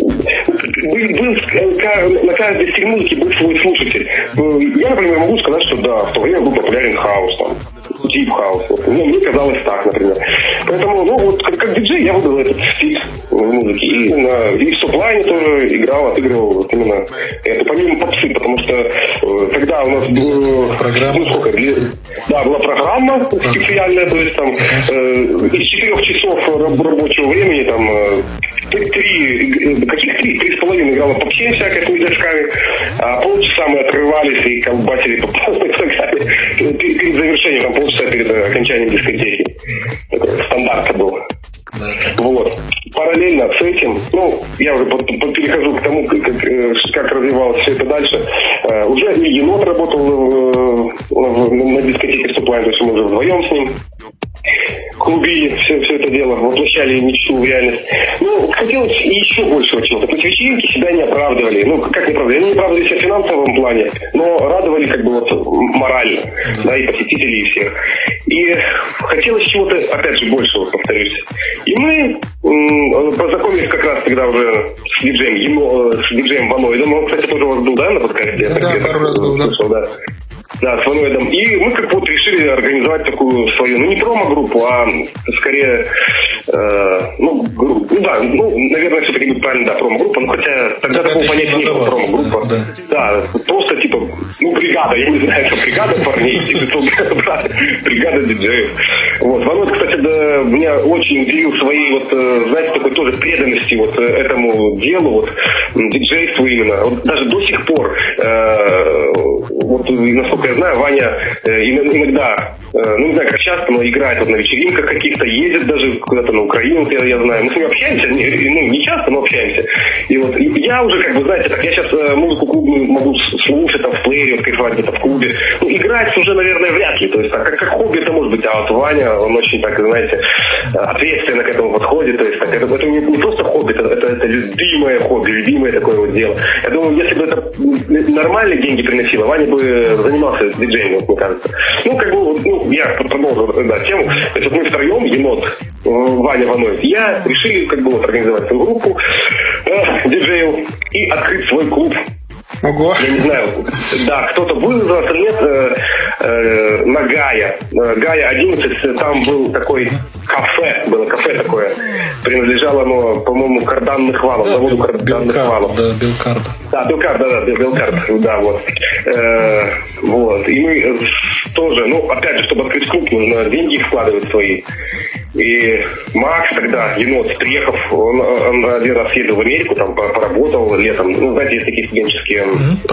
на каждой стиль музыки был свой слушатель. Я, например, могу сказать, что да, в то время был популярен хаус, там, дип-хаус. Мне казалось так, например. Поэтому, как диджей я выбрал этот стиль музыки. И в стоп-лайне тоже отыгрывал вот именно это, помимо попсы, потому что тогда у нас была программа. Была программа специальная, то есть там из 4 часов рабочего времени там 3,5 играла попсе всякой с медляшками, а полчаса мы отрывались и колбасили перед завершением, там полчаса перед окончанием дискотеки. Такой стандарт был. Вот. Параллельно с этим, я уже перехожу к тому, как развивалось все это дальше. Уже и Енот работал на дискотеке Стоп-лайн, то есть мы уже вдвоем с ним клубили все это дело, воплощали мечту в реальность. Хотелось еще большего чего-то. То есть вечеринки себя не оправдывали. Как не оправдывали? Они не оправдывали себя в финансовом плане, но радовали морально, да, и посетителей, и всех. И хотелось чего-то, опять же, большего, повторюсь. И мы познакомились как раз тогда уже с диджеем Ваноидом. Он, кстати, тоже у вас был, да, на подкасте? Да, пару раз был, да. Да, с Ваноидом. И мы решили организовать такую свою, не промо-группу, а скорее, наверное, все-таки будет правильно, да, промо-группа, хотя тогда такого понятия не было, промо-группа. Да, просто бригада, я не знаю, что бригада парней, бригада диджеев. Вот, Ваноид, кстати, меня очень удивил своей, знаете, такой тоже преданностью этому делу, диджейству именно. Даже до сих пор, насколько я знаю, Ваня иногда, не знаю, как часто, но играет на вечеринках каких-то, ездит даже куда-то на Украину, я знаю. Мы с ним общаемся, не часто, но общаемся. И я уже, знаете, я сейчас музыку клубную могу слушать там в плеере, кайфовать где-то в клубе. Играть уже, наверное, вряд ли. То есть, как хобби это может быть, а Ваня, он очень, так, знаете, ответственно к этому подходит. То есть, это не просто хобби, это любимое хобби, любимое такое дело. Я думаю, если бы это нормальные деньги приносило, Ваня бы занимался диджеем, мне кажется. Я продолжу тему. То есть мы втроем, Енот, Ваня, Ваноид, я решили организовать свою группу диджеев и открыть свой клуб. Ого. Я не знаю, да, кто-то был из вас или нет, на Гая 11, там был такой кафе, было кафе такое. Принадлежало оно, по-моему, Карданных Валов, заводу Карданных Валов. Да, Белкард. Да, Белкард, да, вот. Вот. И мы тоже, опять же, чтобы открыть клуб, нужно деньги вкладывать свои. И Макс тогда, енот, приехав, он один раз ездил в Америку, там поработал летом. Знаете, есть такие студенческие...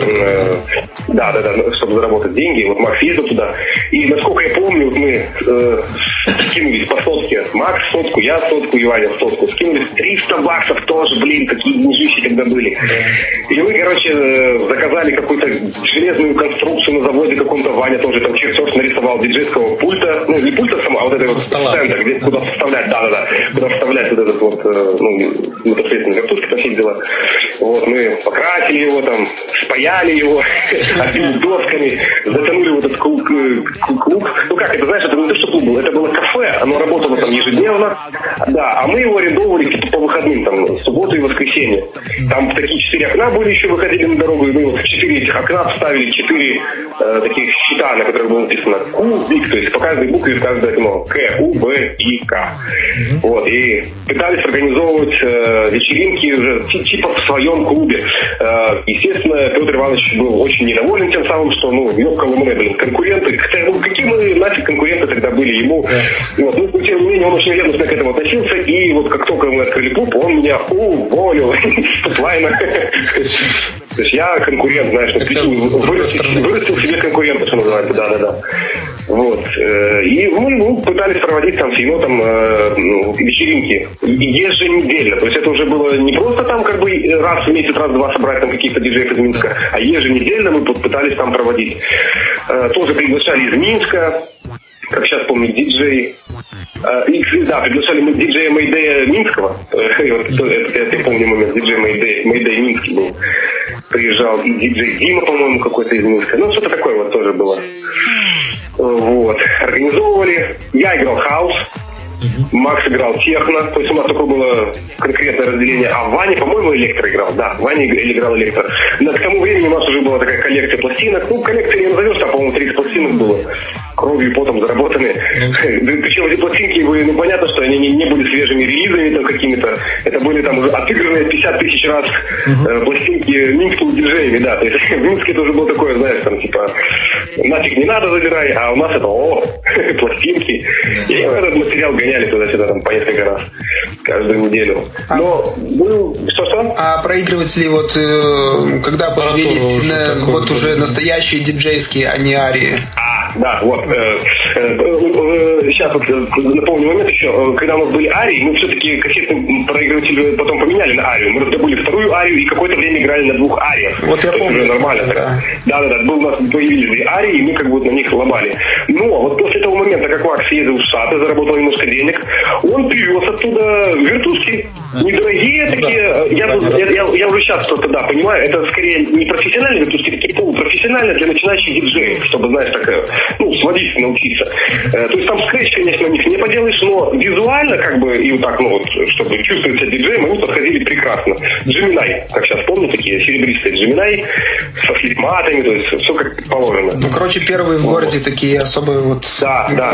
Да, чтобы заработать деньги. Вот Макс ездил туда. И, насколько я помню, вот мы скинулись по сотке. Макс сотку, я сотку, и Ваня сотку. Скинулись $300 тоже, такие деньжищи тогда были. И мы, заказали какую-то железную конструкцию на заводе каком-то. Ваня тоже там чертеж нарисовал диджейского пульта. Не пульта сама, а вот этой вот центр, где куда вставлять, куда вставлять вот этот вот, непосредственно вертушки, там все дела. Вот, мы покрасили его там, спаяли его, обили досками, затянули вот этот клуб. Это, знаешь, это не то, что клуб был, это было кафе, оно работало там ежедневно, да, а мы его арендовали по выходным, там, в субботу и воскресенье. Там такие 4 окна были еще, выходили на дорогу, и мы вот в 4 этих окна вставили 4 таких щита, на которых было написано Кубик, то есть по каждой букве в каждое окно К, У, Б и К. Вот, и пытались организовывать вечеринки уже типа в своем клубе. Естественно, Петр Иванович был очень недоволен тем самым, что, ёбкало мы, конкуренты. Какие мы нафиг конкуренты тогда были ему? Вот, но тем не менее, он очень ревностно к этому относился, и вот как только мы открыли клуб, он меня уволил с топлайна. То есть я конкурент, знаешь, вырастил себе конкурента, что называется, да. Вот. И мы пытались проводить там с енотом вечеринки еженедельно. То есть это уже было не просто там как бы раз в месяц, раз-два собрать там каких-то диджеев из Минска, а еженедельно мы пытались там проводить. Тоже приглашали из Минска, как сейчас помню, диджей. Приглашали мы диджея Мэйдея Минского. Я помню момент, диджей Мэйдей Минский был. Приезжал и диджей Дима, по-моему, какой-то из Минска. Что-то такое вот тоже было. Вот. Организовывали. Я играл хаус. Макс играл техно. То есть у нас такое было конкретное разделение. А Ваня, по-моему, электро играл. Да, Ваня играл электро. К тому времени у нас уже была такая коллекция пластинок. Коллекция не назовешь, там, по-моему, 30 пластинок было. Кровью и потом заработаны. Причем эти пластинки были, понятно, что они не были свежими релизами там какими-то. Это были там уже отыгранные 50 тысяч раз пластинки минскими диджеями, да. То есть в Минске тоже было такое, знаешь, там типа нафиг не надо, забирай, а у нас это пластинки. И этот материал гоняли туда-сюда там по несколько раз каждую неделю. Но был... Что? А проигрыватели вот когда появились вот уже настоящие диджейские, а не арии? Да, вот. Сейчас вот напомню момент еще. Когда у нас были арии, мы все-таки кассетный проигрыватель потом поменяли на арию. Мы раздобыли вторую арию и какое-то время играли на 2 ариях. Вот я помню. Уже нормально. Да. У нас появились 2 арии, и мы как бы на них ломали. Но вот после того момента, как Макс ездил в Штаты, заработал немножко денег, он привез оттуда вертушки. Недорогие такие. Я уже сейчас просто, понимаю, это скорее не профессиональные вертушки, такие полупрофессиональные для начинающих диджеев, чтобы, знаешь, так, сводить, научиться. То есть там скретч, конечно, на них не поделаешь, но визуально, как бы, и вот так, чтобы чувствовать себя диджеем, они подходили прекрасно. Джеминай, как сейчас помню, такие серебристые Джеминай, со флипматами, то есть все как положено. Первые в городе такие особые вот... Да.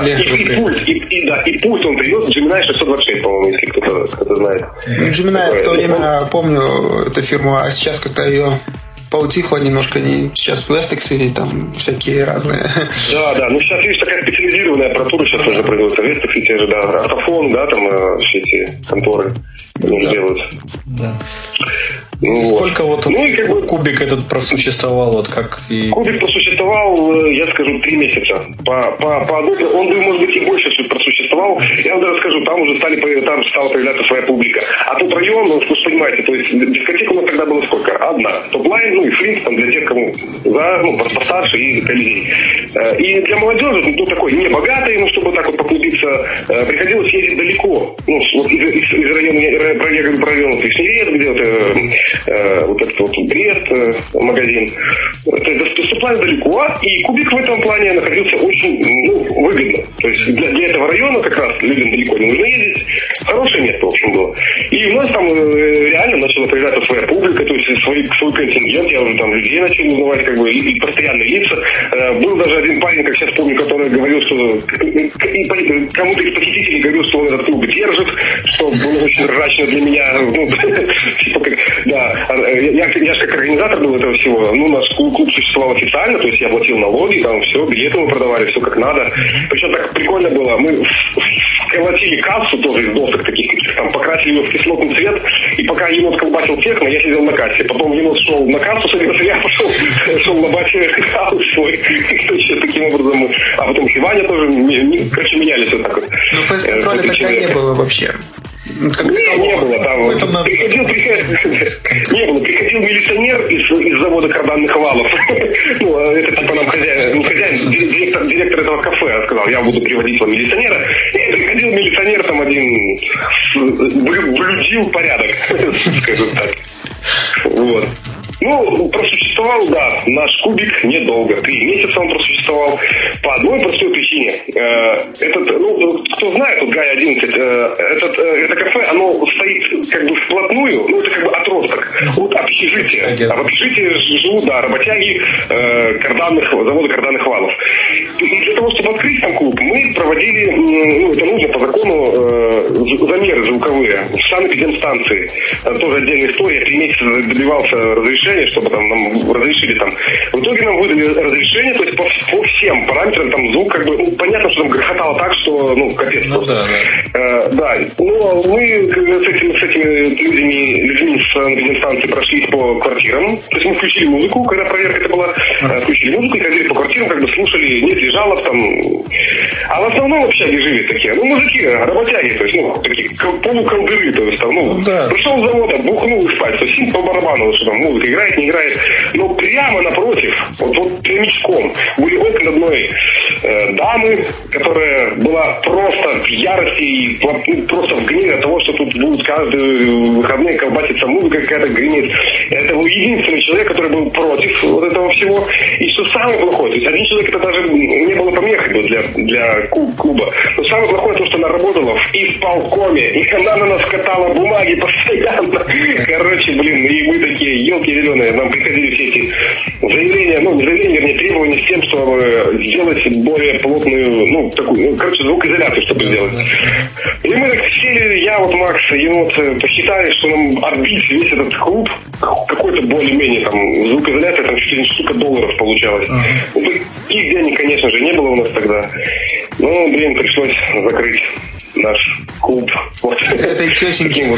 И пульт он привез, Джеминай 626, по-моему, если кто-то знает. Джеминай в то время, помню эту фирму, а сейчас как-то ее... поутихло немножко, сейчас Вестекс и там всякие разные. Да, сейчас есть такая специализированная аппаратура, сейчас уже производится Вестекс, и те же, Автофон, там все эти конторы делают. Да. Сколько Кубик этот просуществовал, вот как и... Кубик просуществовал, я скажу, 3 месяца. Он бы, может быть, и больше просуществовал. Я вам даже скажу, там уже стала появляться своя публика. А тот район, вы понимаете, то есть дискотека у нас тогда была сколько? Одна. Топ-лайн, и Флинт там для тех, кому постарше и для людей. И для молодежи, такой небогатый, чтобы так вот поклубиться, приходилось ездить далеко. Вот из района Вишневец, где вот этот вот Брест, магазин. То есть доступать далеко, и Кубик в этом плане находился очень, выгодно. То есть для этого района как раз людям далеко не нужно ездить. Хорошее место, в общем, было. И у нас там реально начала появляться своя публика, то есть свой контингент. Я уже там людей начал узнавать, как бы, и постоянные лица. Был даже один парень, как сейчас помню, который говорил, что кому-то из посетителей говорил, что он этот клуб держит, что было очень ржачно для меня. Да, я же как организатор был этого всего. Ну, наш клуб существовал официально, то есть я платил налоги, там все, билеты мы продавали, все как надо. Причем так прикольно было. Мы колотили кассу тоже из досок таких, там покрасили его в кислотный цвет, и пока енот колбасил техно, я сидел на кассе. Потом енот шел на кассу, я шел на басе хаус свой. Таким образом. А потом и Ваня тоже, короче, менялись вот так вот. Но фейс-контроля тогда не было вообще. Не было, там приходил милиционер из завода карданных валов. Ну, это типа нам хозяин, директор этого кафе сказал, я буду приводить вам милиционера. И приходил милиционер там один, блюдил порядок, скажем так. Вот. Ну, просуществовал, да, наш кубик недолго. 3 месяца он просуществовал по одной простой причине. Кто знает, вот Гай 11, это кафе, оно стоит как бы вплотную, ну, это как бы отросток от общежития. А в общежитии живут, да, работяги завода карданных валов. И для того, чтобы открыть там клуб, мы проводили, ну, это нужно по закону, замеры звуковые в санэпидемстанции. Тоже отдельная история. 3 месяца добивался разрешения, чтобы там нам разрешили там. В итоге нам выдали разрешение, то есть по всем параметрам там звук как бы, ну, понятно, что там грохотало так, что, ну, капец. Ну, да. Да. Но мы с этими людьми с станции прошлись по квартирам. То есть мы включили музыку, когда проверка это была, включили музыку и ходили по квартирам, как бы слушали, нет ли жалоб там. А в основном в общаге жили такие, ну, мужики, работяги, то есть, ну, такие полуколдыры, то есть там, ну, пришел с завода, бухнул и спать, то есть им по барабану, что там музыка играет, не играет. Но прямо напротив, вот прямичком, были окна одной дамы, которая была просто в ярости и просто в гневе от того, что тут будут каждые выходные колбаситься музыка какая-то гремит. Это был единственный человек, который был против вот этого всего. И что самое плохое, то есть один человек это даже не было помехой для клуба. Но самое плохое то, что она работала в исполкоме, и она на нас катала бумаги постоянно. Короче, блин, и мы такие елки зеленые, нам приходили все эти заявления, ну, не заявления, вернее, требования с тем, чтобы сделать более плотную, ну, такую, ну, короче, звукоизоляцию, чтобы сделать. И мы так сели, я, вот Макс, и вот посчитали, что нам отбить весь этот клуб, какой-то более-менее там звукоизоляция, там чуть ли не штука $1 получалась. Таких денег, конечно же, не было у нас тогда. Ну, блин, пришлось закрыть наш клуб. Вот. Это тесенький. Вот.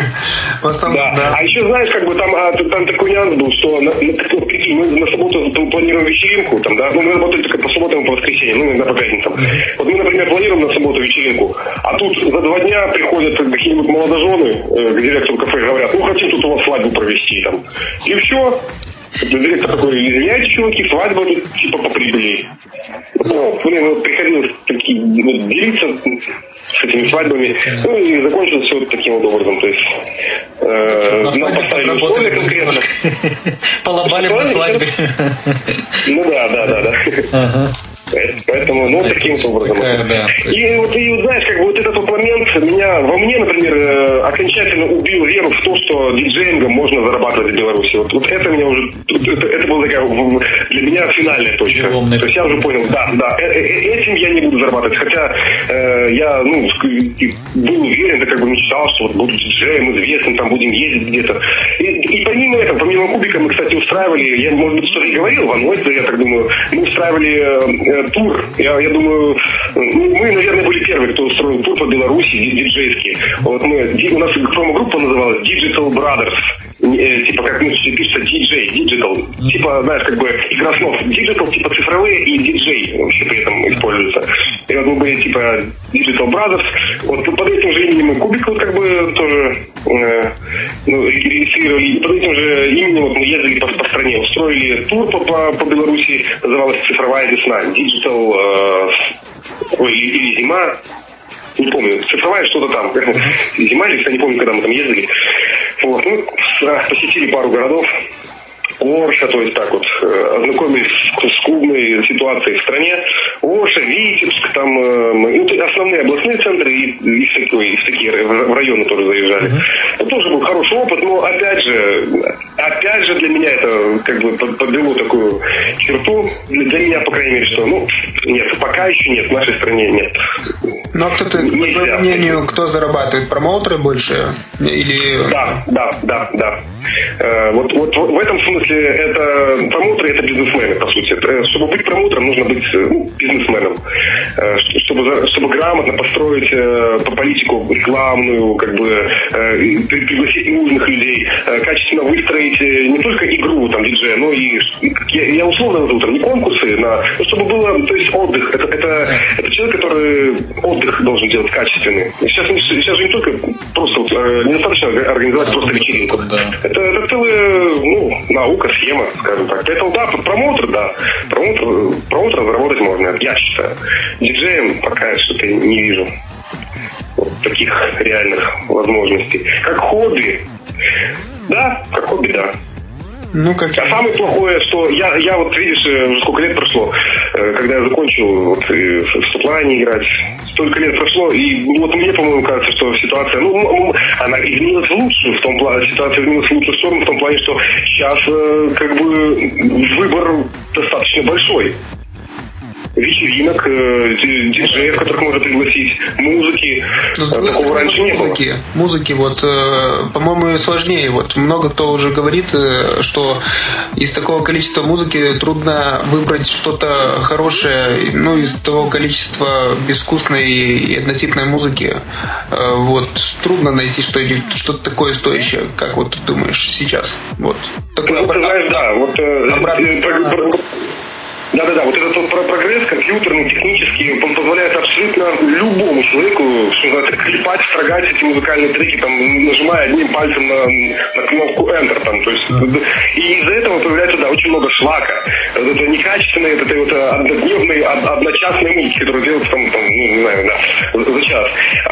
Да. А еще, знаешь, как бы там такой нюанс был, что мы на субботу планируем вечеринку, там, да, ну, мы работали только по субботам и по воскресеньям, ну, иногда по пятницам. Вот мы, например, планируем на субботу вечеринку, а тут за 2 дня приходят какие-нибудь молодожены к директору кафе и говорят, ну, хотим тут у вас свадьбу провести, там. И все. Директор такой, извиняйте, чуваки, свадьба тут типа поприбыли. Ну, блин, вот приходилось делиться с этими свадьбами. Ну, и закончилось все таким вот образом. То есть нам поставили условия конкретно. Поломали на свадьбе. Ну да. Поэтому, ну, таким образом. И вот знаешь, как бы вот этот вот момент во мне, например, окончательно убил веру в то, что диджеингом можно зарабатывать в Беларуси. Вот это меня уже, это была такая для меня финальная точка. То есть я уже понял, да, этим я не буду зарабатывать. Хотя я, ну, был уверен, да, как бы мечтал, что вот буду диджеем известным, там будем ездить где-то. И помимо этого, помимо кубика, мы, кстати, устраивали, я, может быть, что-то и говорил в анонсе, я так думаю, мы устраивали тур. Я думаю, мы, наверное, были первые, кто устроил тур по Беларуси, диджейский. Вот у нас промо-группа называлась Digital Brothers. Типа, как пишется DJ, Digital. Типа, знаешь, как бы игра слов. Digital, типа цифровые, и DJ вообще при этом используется. И вот мы были, типа, Digital Brothers. Вот под этим же именем Кубик вот как бы тоже регистрировали. И под этим же именем вот мы ездили по стране. Устроили тур по Беларуси, называлась «Цифровая весна». Digital, или «Зима». Не помню, цифровая что-то там. Зима или, не помню, когда мы там ездили. Вот, мы посетили пару городов. Орша, то есть так вот, ознакомились с клубной ситуацией в стране. Орша, Витебск, там основные областные центры и в такие в районы тоже заезжали. Это тоже был хороший опыт, но опять же для меня это как бы подвело такую черту, для меня, по крайней мере, что, нет, пока еще нет, в нашей стране нет. Ну, а кто-то, по твоему мнению, кто зарабатывает? Промоутеры больше? Или... Да. Вот в этом смысле это промоутеры, это бизнесмены, по сути. Чтобы быть промоутером, нужно быть бизнесменом. Чтобы грамотно построить политику рекламную, как бы пригласить нужных людей, качественно выстроить не только игру там диджея, но и я условно назову там не конкурсы, чтобы было, то есть отдых. Это человек, который отдых должен делать качественный. Сейчас же не только просто недостаточно организовать просто вечеринку. Это целая наука, схема, скажем так. Поэтому промоутер заработать можно, я считаю. Диджеем пока что-то не вижу таких реальных возможностей. Как хобби, да. А самое плохое, что я вот, видишь, уже сколько лет прошло, когда я закончил в стоплайне играть, столько лет прошло, и вот мне, по-моему, кажется, что ситуация, она изменилась в лучшую, ситуация изменилась в лучшую сторону, в том плане, что сейчас как бы выбор достаточно большой. Вечеринок, диджеев, которых можно пригласить, музыки. Такого раньше не было. Музыки, по-моему, сложнее. Много кто уже говорит, что из такого количества музыки трудно выбрать что-то хорошее, из того количества безвкусной и однотипной музыки. Трудно найти что-то такое стоящее, как ты думаешь сейчас. Такой обратный. Да, вот этот прогресс компьютерный, технический, он позволяет абсолютно любому человеку, что называется, клепать, строгать эти музыкальные треки, там, нажимая одним пальцем на кнопку Enter, там, то есть, и из-за этого появляется, очень много шлака. Это некачественные, это однодневные, одночасные музыки, которые делаются там, не знаю, за час.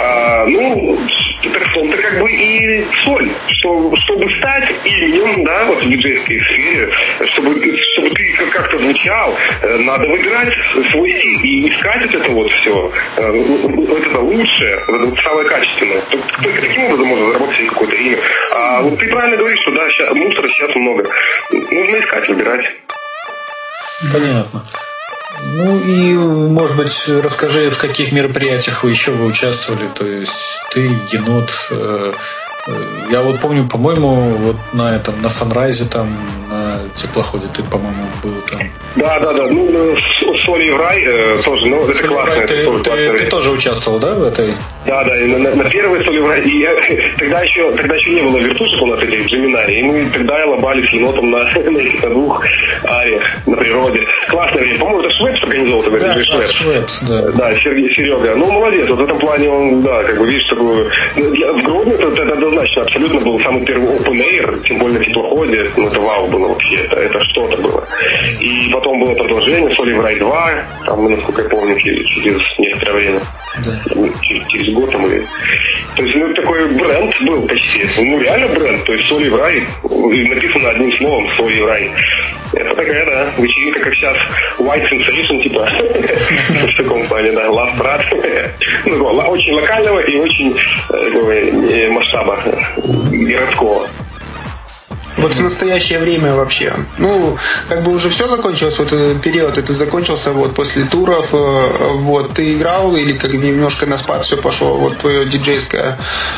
Это как бы и соль, чтобы стать именем, в диджейской сфере, чтобы ты как-то звучал, надо выбирать свой стиль и искать все. Это лучшее, это самое качественное. Только таким образом можно заработать себе какое-то имя. А ты правильно говоришь, что мусора сейчас много. Нужно искать, выбирать. Понятно. И, может быть, расскажи, в каких мероприятиях вы участвовали. То есть ты, Енот. Я помню, по-моему, на Санрайзе там, на теплоходе ты, по-моему, был там. Да. Соли в рай тоже, это классно. Ты тоже участвовал, да, в этой? Да, на первой Соли в рай. Тогда еще не было вертушек у нас этих Джеминари, и мы тогда лобали с Енотом на двух ариях на природе. Классное время. По-моему, это Швепс организовал тогда. Да, Швепс, да. Да, Серега. Молодец. В этом плане он, видишь, такую... В Гродно это однозначно абсолютно был самый первый open air, тем более на теплоходе. Это вау было вообще. Это что-то было. И потом было продолжение Соли в рай 2, там, насколько я помню, через некоторое время. Да. Через год там. То есть, такой бренд был почти. Реально бренд. То есть Соли в рай написано одним словом Соли в рай. Это такая, вечеринка, как сейчас White Sensation, типа, в таком плане, Last Brat. Очень локального и очень масштаба городского. В настоящее время вообще. Уже все закончилось, этот период, это закончился после туров. Ты играл или немножко на спад все пошло, твое диджейское?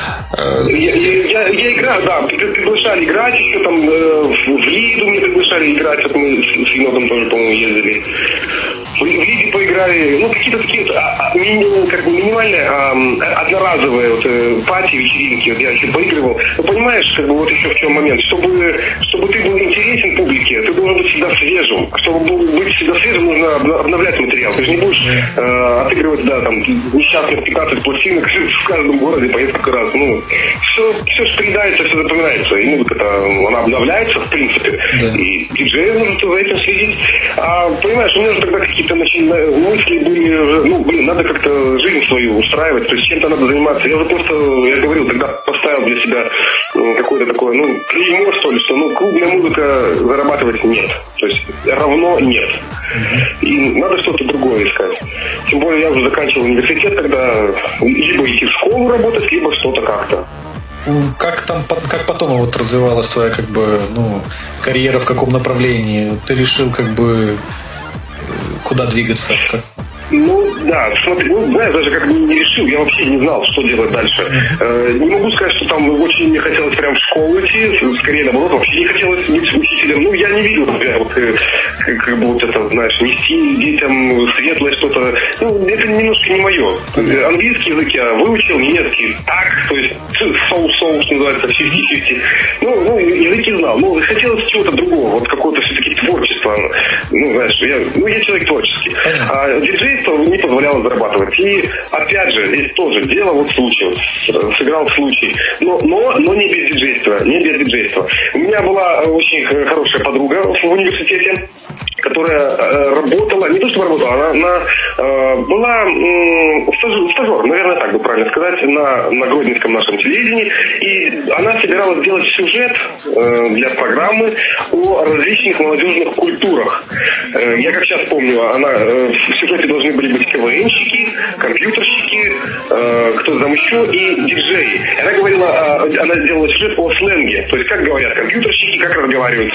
Я играл, да. Приглашали играть еще там в Лиду мне приглашали играть, мы с Енотом тоже, по-моему, ездили. В Лиге поиграли, какие-то такие минимальные, одноразовые пати, вечеринки, я еще поигрывал. Понимаешь, еще в чем момент, чтобы ты был интересен публике, ты должен быть всегда свежим. Чтобы быть всегда свежим, нужно обновлять материал. Ты же не будешь отыгрывать, несчастных 15 пластинок в каждом городе по несколько раз. Все приедается, все запоминается. И музыка-то, она обновляется, в принципе. Да. И диджей нужно за этим следить. Понимаешь, у меня же тогда какие-то мысли были, надо как-то жизнь свою устраивать, то есть чем-то надо заниматься. Я говорил, тогда поставил для себя какое-то такое, клеймо, что ли, что клубная музыка зарабатывать нет. То есть равно нет. И надо что-то другое искать. Тем более я уже заканчивал университет, тогда либо идти в школу работать, либо что-то как-то. Как потом вот развивалась твоя карьера, в каком направлении? Ты решил куда двигаться? Да, смотри, знаешь, даже как бы не решил, я вообще не знал, что делать дальше. Не могу сказать, что там очень мне хотелось прям в школу идти, скорее наоборот, вообще не хотелось быть учителем. Я не видел себя это, знаешь, нести детям светлое что-то. Это немножко не мое. Английский язык я выучил, немецкий так, то есть соус называется, 50-50. Языки знал, но хотелось чего-то другого, вот какого-то все-таки творчества. Знаешь, я человек творческий. А диджейство не позволяло зарабатывать. И опять же, здесь тоже дело случилось. Сыграл случай. Но не без диджейства. Не без диджейства. У меня была очень хорошая подруга в университете, которая работала, не то что работала, она была стажер, наверное, так бы правильно сказать, на Гродненском нашем телевидении. И она собиралась делать сюжет для программы о различных молодежных культурах. Я как сейчас помню, в сюжете должны были быть КВНщики, компьютерщики, кто там еще, и диджеи. Она сделала сюжет о сленге, то есть как говорят компьютерщики, как разговаривают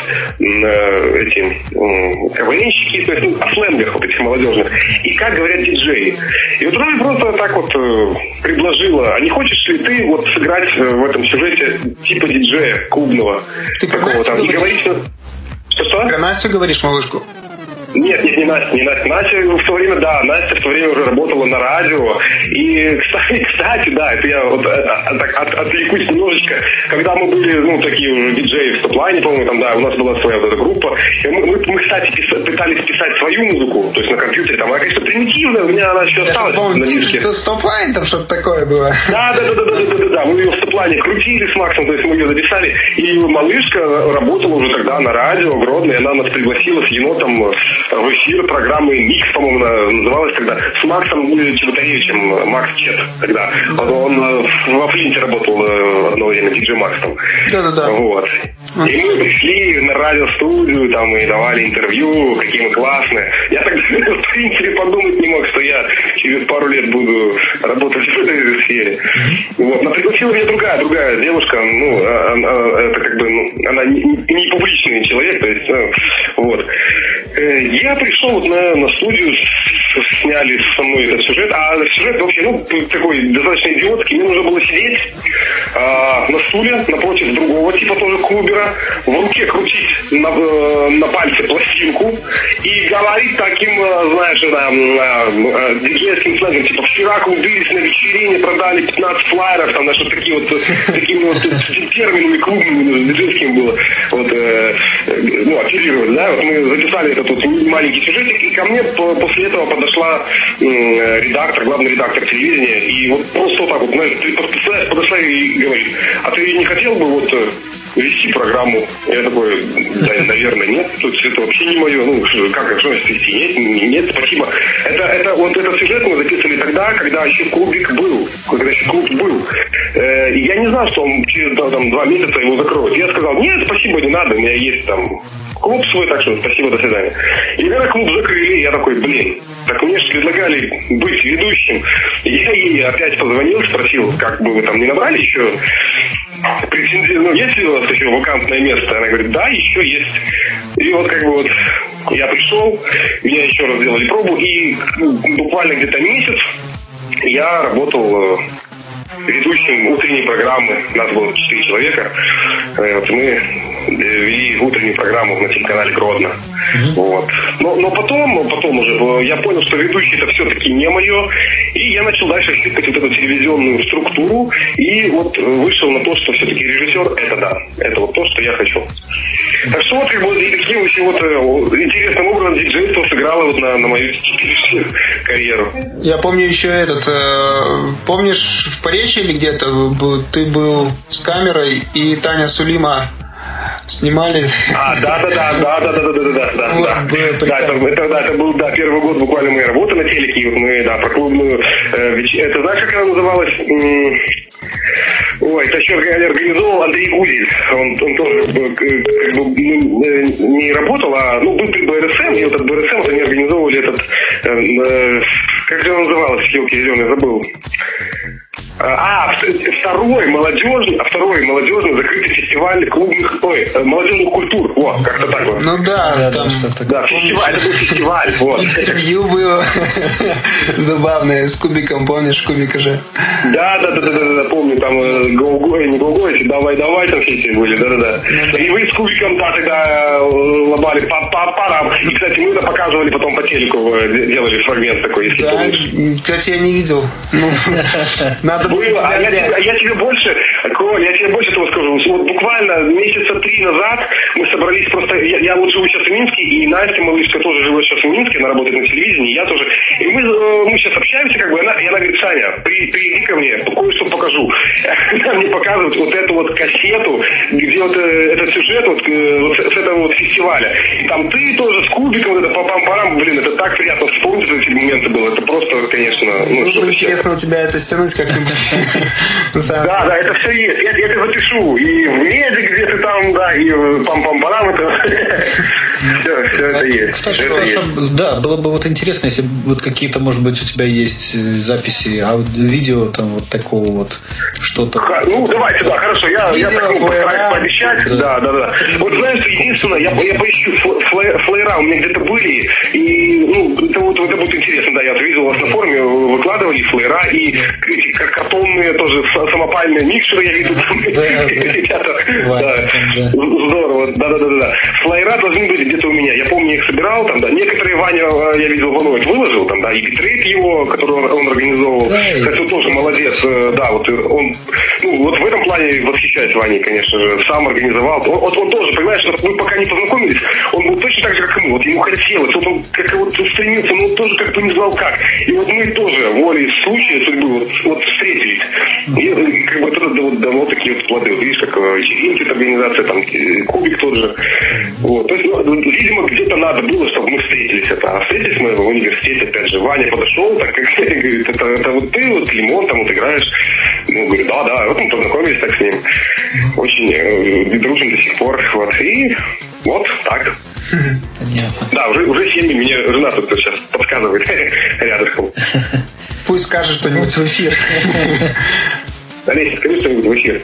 эти КВНщики, то есть о сленгах вот этих молодежных, и как говорят диджеи. И вот она мне просто так вот предложила, а не хочешь ли ты вот сыграть в этом сюжете типа диджея клубного? Ты про Настю говоришь? Что? Про Настю говоришь, малышку? Нет, не Настя. Настя в то время уже работала на радио. И, кстати, да, это я вот отвлекусь немножечко. Когда мы были, такие уже диджеи в стоп-лайне, по-моему, там, да, у нас была своя вот эта группа. И мы, кстати, пытались писать свою музыку, то есть на компьютере. Там она, конечно, примитивная, у меня она еще осталась на диске. Стоп-лайн там что-то такое было. Да. Мы ее в стоп-лайне крутили с Максом, то есть мы ее записали. И малышка работала уже тогда на радио Гродно, и она нас пригласила с енотом в эфир программы «Микс», по-моему, называлась тогда, с Максом Чеботаревичем, Макс Чет тогда. Он во Флинте работал одно время, диджей Макс там. Да. Вот. И мы пришли на радиостудию, там, и давали интервью, какие мы классные. Я тогда, в принципе, подумать не мог, что я через пару лет буду работать в этой сфере. Вот. Но пригласила меня другая девушка, это как бы, она не публичный человек, то есть, вот. Я пришел вот на студию, сняли со мной этот сюжет, а сюжет вообще, такой достаточно идиотский. Мне нужно было сидеть на стуле напротив другого типа тоже клубера, в руке крутить на пальце пластинку и говорить таким, знаешь, диджейским сленгом, типа вчера клубились на вечерине, продали 15 флайеров, там, что такими вот терминами клубными диджейскими было оперировать, да, вот мы записали этот вот маленький сюжетик, и ко мне после этого подошла главный редактор телевидения, и вот просто вот так вот, знаешь, подошла и говорит: а ты не хотел бы вот вести программу? Я такой: да, наверное, нет, то есть это вообще не мое, что значит вести? Нет, спасибо. Этот сюжет мы записывали тогда, когда еще клуб был. И я не знал, что он через 2 месяца его закроют. Я сказал: нет, спасибо, не надо, у меня есть там клуб свой, так что спасибо, до свидания. И когда клуб закрыли, я такой: так мне же предлагали быть ведущим. Я ей опять позвонил, спросил, как бы вы там не набрали еще есть ли у вас еще вакантное место? Она говорит: да, еще есть. И вот я пришел, меня еще раз сделали пробу, и буквально где-то месяц я работал ведущим утренней программы. Нас было 4 человека. Мы вели утреннюю программу на телеканале Гродно. Вот. Но потом уже я понял, что ведущий это все-таки не мое, и я начал дальше щупать вот эту телевизионную структуру, и вот вышел на то, что все-таки режиссер это вот то, что я хочу. Так что вот и таким вот интересным образом диджейство сыграло вот на мою теперешнюю карьеру. Я помню еще помнишь, в Поречье или где-то ты был с камерой, и Таня Сулима снимали. Да. Это был первый год буквально моей работы на телеке. И вот мы, про клубную. Это знаешь, как она называлась? Ой, это еще организовал Андрей Гузель. Он тоже как бы не работал, а был при БРСМ, и вот от БРСМ они организовывали этот, как же он назывался, елки зеленый, забыл. Второй молодежный закрытый фестиваль молодежных культур. Вот, как-то так вот. Ну да, там фестиваль, это был фестиваль. Вот. Интервью было забавное с Кубиком, помнишь, Кубика же? Да, помню, там не давай, там все эти были, да. И вы с Кубиком, да, тогда лобали парам. И, кстати, мы это показывали потом по телеку, делали фрагмент такой, если помнишь. Кстати, я не видел. Надо было. Я тебе больше, Коль, того скажу. Вот буквально месяца 3 назад мы собрались просто. Я вот живу сейчас в Минске, и Настя малышка тоже живет сейчас в Минске, она работает на телевидении, я тоже. И мы сейчас общаемся, как бы, и она говорит: Саня, приди ко мне, кое-что покажу. Она мне показывает вот эту вот кассету, где вот этот сюжет вот с этого вот фестиваля. И там ты тоже с Кубиком, вот это пам-пам-парам, блин, это так приятно вспомнить эти моменты было. Это просто, конечно, интересно у тебя это стянуть как-нибудь. Да, это все есть. Я это запишу. И в меди где-то там, да, и пам-пам-парам, это все это есть. Кстати, Саша, да, было бы вот интересно, если вот какие-то, может быть, у тебя есть записи, видео там вот такого вот что-то. Ну, давайте, да, хорошо. Я постараюсь пообещать. Да. Вот знаешь, единственное, я поищу флеера, у меня где-то были, и, это будет интересно, да, я видел у вас на форуме, выкладывали флеера, и эти картонные тоже самопальные микшеры, я видел там, ребята. Здорово, да. Флеера должны быть где-то у меня. Я помню, их собирал, там, да. Некоторые Ваня, я видел, Ванович выложил, там, да, и битрейт его, который он организовывал. Кстати, он тоже молодец, да, вот он, вот в этом плане восхищаюсь Ваней, конечно же, сам организовал. Он тоже, понимаешь, мы пока не познакомились, он был точно так же, как мы, вот ему хотелось, вот он как вот стремился, но он тоже как бы не знал как. И вот мы тоже волей случая, судьбы, вот встретились. И как бы это дало такие вот плоды. Вот видишь, как вечеринки, организация, там, Кубик тот же. Вот. То есть, видимо, где-то надо было, чтобы мы встретились. А встретились мы в университете, опять же. Ваня подошел, так как говорит, это вот ты, вот Лимон, там вот играешь. Говорю, да. Вот мы познакомились так с ним. Очень дружим до сих пор. Вот. И вот так. Понятно. Да, уже 7 мне жена тут сейчас подсказывает рядышком. Пусть скажет что-нибудь в эфир. Олеся, скажи что-нибудь в эфир.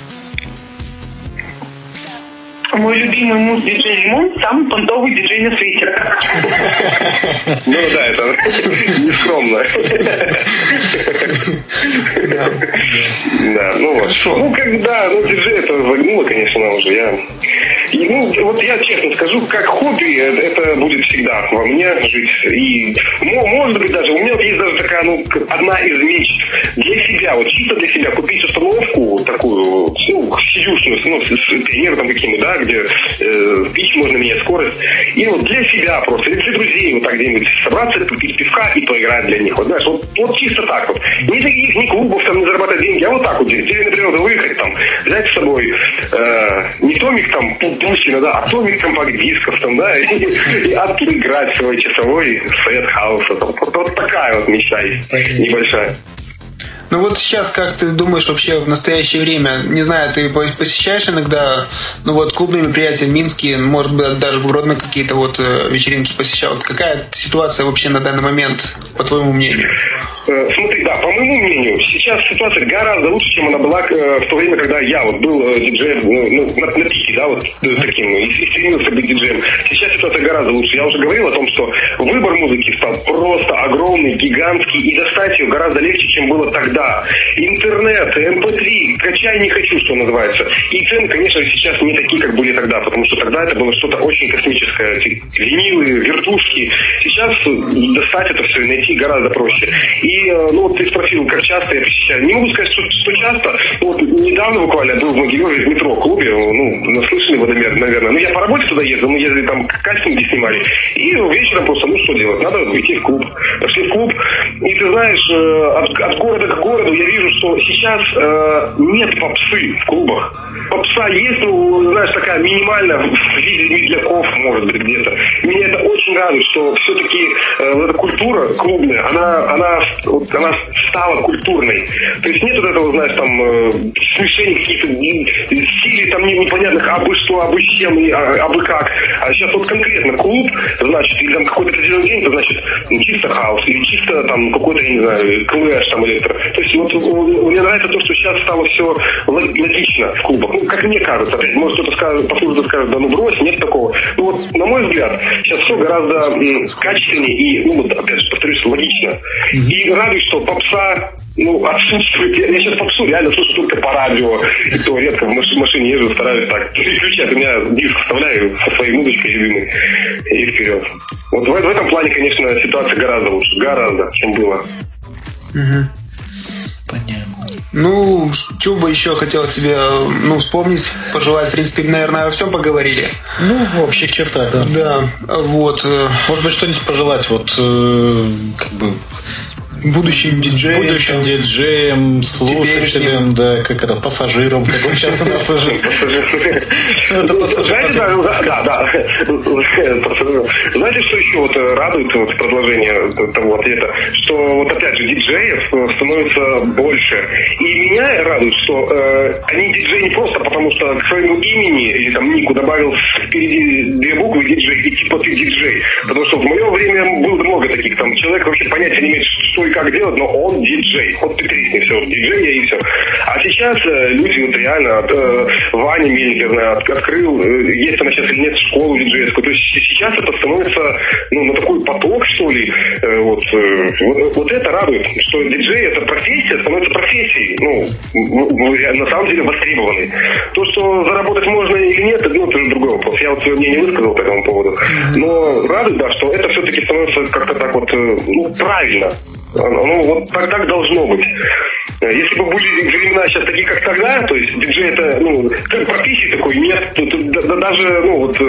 Мой любимый муж диджей Лимон – самый понтовый диджей на свете. Ну да, это нескромно. Да, ну вот. Ну, когда, диджей это загнуло, конечно, уже. Вот я честно скажу, как хобби, это будет всегда во мне жить. И, может быть, даже, у меня вот есть даже такая, одна из мечт для себя, вот чисто для себя, купить установку такую, сидюшную, с тренером там каким-то, да, где пить можно менять скорость. И вот для себя просто, или для друзей вот так где-нибудь собраться, попить пивка и поиграть для них. Вот знаешь, вот чисто так вот. Ни клубов там не зарабатывать деньги, а вот так вот. Тебе, например, выехать там, взять с собой не томик там Пушкина, да, а томик компакт-дисков там, да, и оттуда играть свой часовой сет хауса. Вот такая вот мечта есть небольшая. Ну вот сейчас, как ты думаешь вообще в настоящее время, не знаю, ты посещаешь иногда, клубные мероприятия в Минске, может быть, даже в Гродно какие-то вечеринки посещал. Какая ситуация вообще на данный момент, по твоему мнению? Смотри, да, по моему мнению, сейчас ситуация гораздо лучше, чем она была в то время, когда я был диджеем, на пике, да, таким, и стремился быть диджеем. Сейчас ситуация гораздо лучше. Я уже говорил о том, что выбор музыки стал просто огромный, гигантский, и достать ее гораздо легче, чем было тогда. Интернет, MP3, качай не хочу, что называется. И цены, конечно, сейчас не такие, как были тогда, потому что тогда это было что-то очень космическое. Винилы, вертушки. Сейчас достать это все и найти гораздо проще. И, ты спросил, как часто я посещаю. Не могу сказать, что часто. Недавно буквально был в Могилеве в метро-клубе, наслышаны, наверное. Ну, я по работе туда ездил, мы ездили там, кастинги снимали. И вечером просто, что делать? Надо идти в клуб. Пошли в клуб, и ты знаешь, от города к городу я вижу, что сейчас нет попсы в клубах. Попса есть, знаешь, такая минимальная, в виде медляков, может быть, где-то. Меня это очень радует, что все-таки эта культура клубная, она стала культурной. То есть нет вот этого, знаешь, там, смешений каких-то стилей, там, непонятных, абы что, абы с чем, абы как. А сейчас вот конкретно клуб, значит, или там какой-то определенный день, это значит чисто хаус, или чисто там какой-то, я не знаю, клэш, там, электро. То есть вот мне нравится то, что сейчас стало все логично в клубах. Ну, как мне кажется, опять, может кто-то скажет, послушает, скажет, да ну брось, нет такого. Ну вот, на мой взгляд, сейчас все гораздо качественнее и, опять же, повторюсь, логично. И радует, что попса, отсутствует. Я сейчас попсу реально слушаю только по радио, и то редко в машине езжу, стараюсь так переключать. У меня диск вставляю со своей музычкой любимой и вперед. Вот в этом плане, конечно, ситуация гораздо лучше, чем было. Понятно. Что бы еще хотел тебе вспомнить, пожелать, в принципе, наверное, о всем поговорили. В общих чертах, да. Да, вот. Может быть, что-нибудь пожелать, будущим диджеям, слушателям, да, пассажирам, как он сейчас у нас уже. Это пассажир. Знаете, что еще радует в продолжении того ответа? Что опять же диджеев становится больше. И меня радует, что они диджеи не просто потому, что к своему имени или там нику добавил впереди 2 буквы диджей, и типа ты диджей. Потому что в мое время было много таких, там человек вообще понятия не имеет, что и как делать, но он диджей. Вот ты тресни, все, диджей я и все. А сейчас люди реально, Ваня Мельник, я знаю, открыл, есть она сейчас или нет, школу диджейскую. То есть сейчас это становится, на такой поток, что ли. Вот это радует, что диджей, это профессия, становится профессией. На самом деле востребованной. То, что заработать можно или нет, это уже другой вопрос. Я свое мнение высказал по этому поводу. Но радует, да, что это все-таки становится как-то так правильно. Так должно быть. Если бы были времена сейчас такие, как тогда, то есть диджей это, профессии такой нет, даже,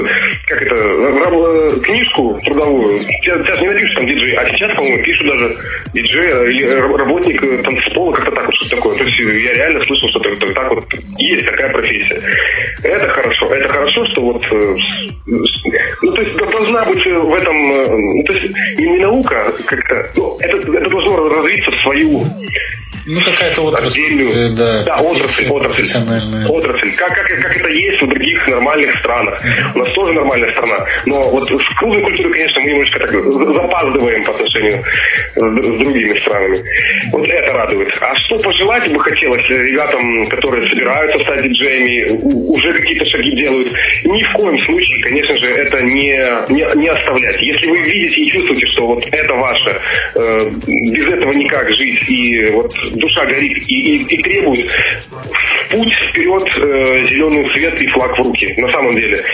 книжку трудовую, сейчас не напишешь там диджей, а сейчас, по-моему, пишут даже диджей или работник танцпола, как-то так вот, что такое. То есть я реально слышал, что так вот есть такая профессия. Это хорошо, что то есть должна быть в этом, то есть не наука, как-то, это должно развиться в свою какая-то отрасль. Отрасль. Как это есть в других нормальных странах. У нас тоже нормальная страна. Но с клубной культурой, конечно, мы немножко так запаздываем по отношению с другими странами. Вот это радует. А что пожелать бы хотелось ребятам, которые собираются стать диджеями, уже какие-то шаги делают? Ни в коем случае, конечно же, это не оставлять. Если вы видите и чувствуете, что это ваше, без этого никак жить, и душа горит и требует в путь вперед зеленый цвет и флаг в руки. На самом деле.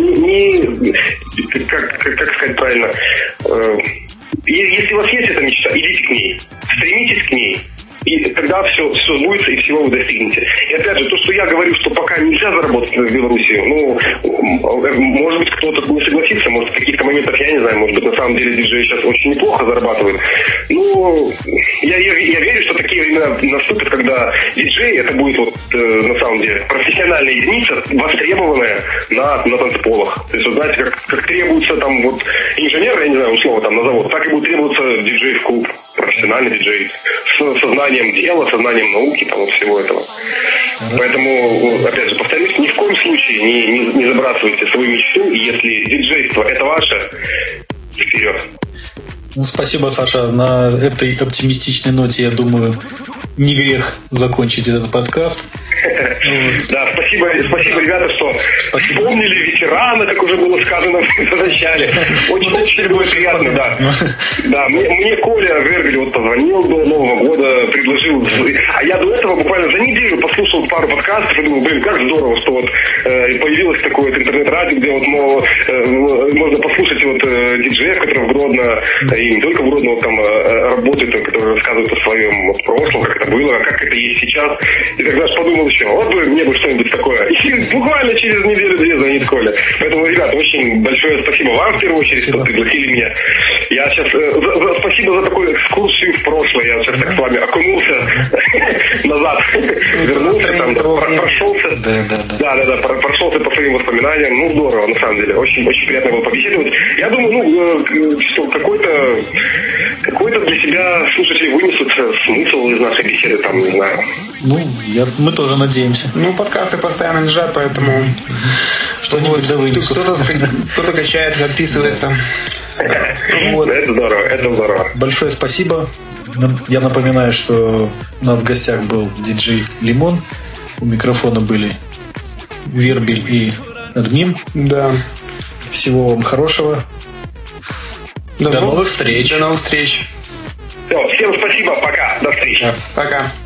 Как сказать правильно? Если у вас есть эта мечта, идите к ней. Стремитесь к ней. И тогда все сбудется, и всего вы достигнете. И опять же, то, что я говорю, что пока нельзя заработать в Беларуси, может быть, кто-то не согласится, может, в каких-то моментах, я не знаю, может быть, на самом деле диджеи сейчас очень неплохо зарабатывают. Я верю, что такие времена наступят, когда диджей, это будет на самом деле профессиональная единица, востребованная на танцполах. То есть, знаете, как требуется там инженер, я не знаю, условно там на завод, так и будет требоваться диджей в клуб. Профессиональный диджей с сознанием дела, сознанием науки, всего этого. Поэтому, опять же, повторюсь, ни в коем случае не забрасывайте свою мечту, и если диджейство это ваше, вперед. Спасибо, Саша. На этой оптимистичной ноте, я думаю, не грех закончить этот подкаст. Да, спасибо, ребята, что вспомнили ветерана, как уже было сказано в начале. Очень приятно, да. Да, мне Коля Вергель позвонил до Нового года, предложил. А я до этого буквально за неделю послушал пару подкастов и думал, как здорово, что появилось такое интернет-радио, где можно послушать диджеев, которые в Гродно, и не только в Гродно, там работают, которые рассказывают о своем прошлом, как это было, как это есть сейчас. И тогда же подумал еще, мне бы что-нибудь такое. И буквально через неделю-две звонит Коля. Поэтому, ребята, очень большое спасибо вам в первую очередь, что пригласили меня. Я сейчас... спасибо за такую экскурсию в прошлое. Я сейчас так с вами окунулся назад. Вернулся там, прошелся. Да, прошелся по своим воспоминаниям. Ну, здорово, на самом деле. Очень, очень приятно было побеседовать. Я думаю, что какой-то для себя слушатели вынесут смысл из нашей беседы, там, не знаю. Мы тоже надеемся. Подкасты постоянно лежат, поэтому что-нибудь да вынесут. Кто-то качает, отписывается. Это здорово. Большое спасибо. Я напоминаю, что у нас в гостях был диджей Лимон. У микрофона были Вербель и Админ. Да. Всего вам хорошего. До новых встреч. До новых встреч. Всем спасибо. Пока. До встречи. Пока.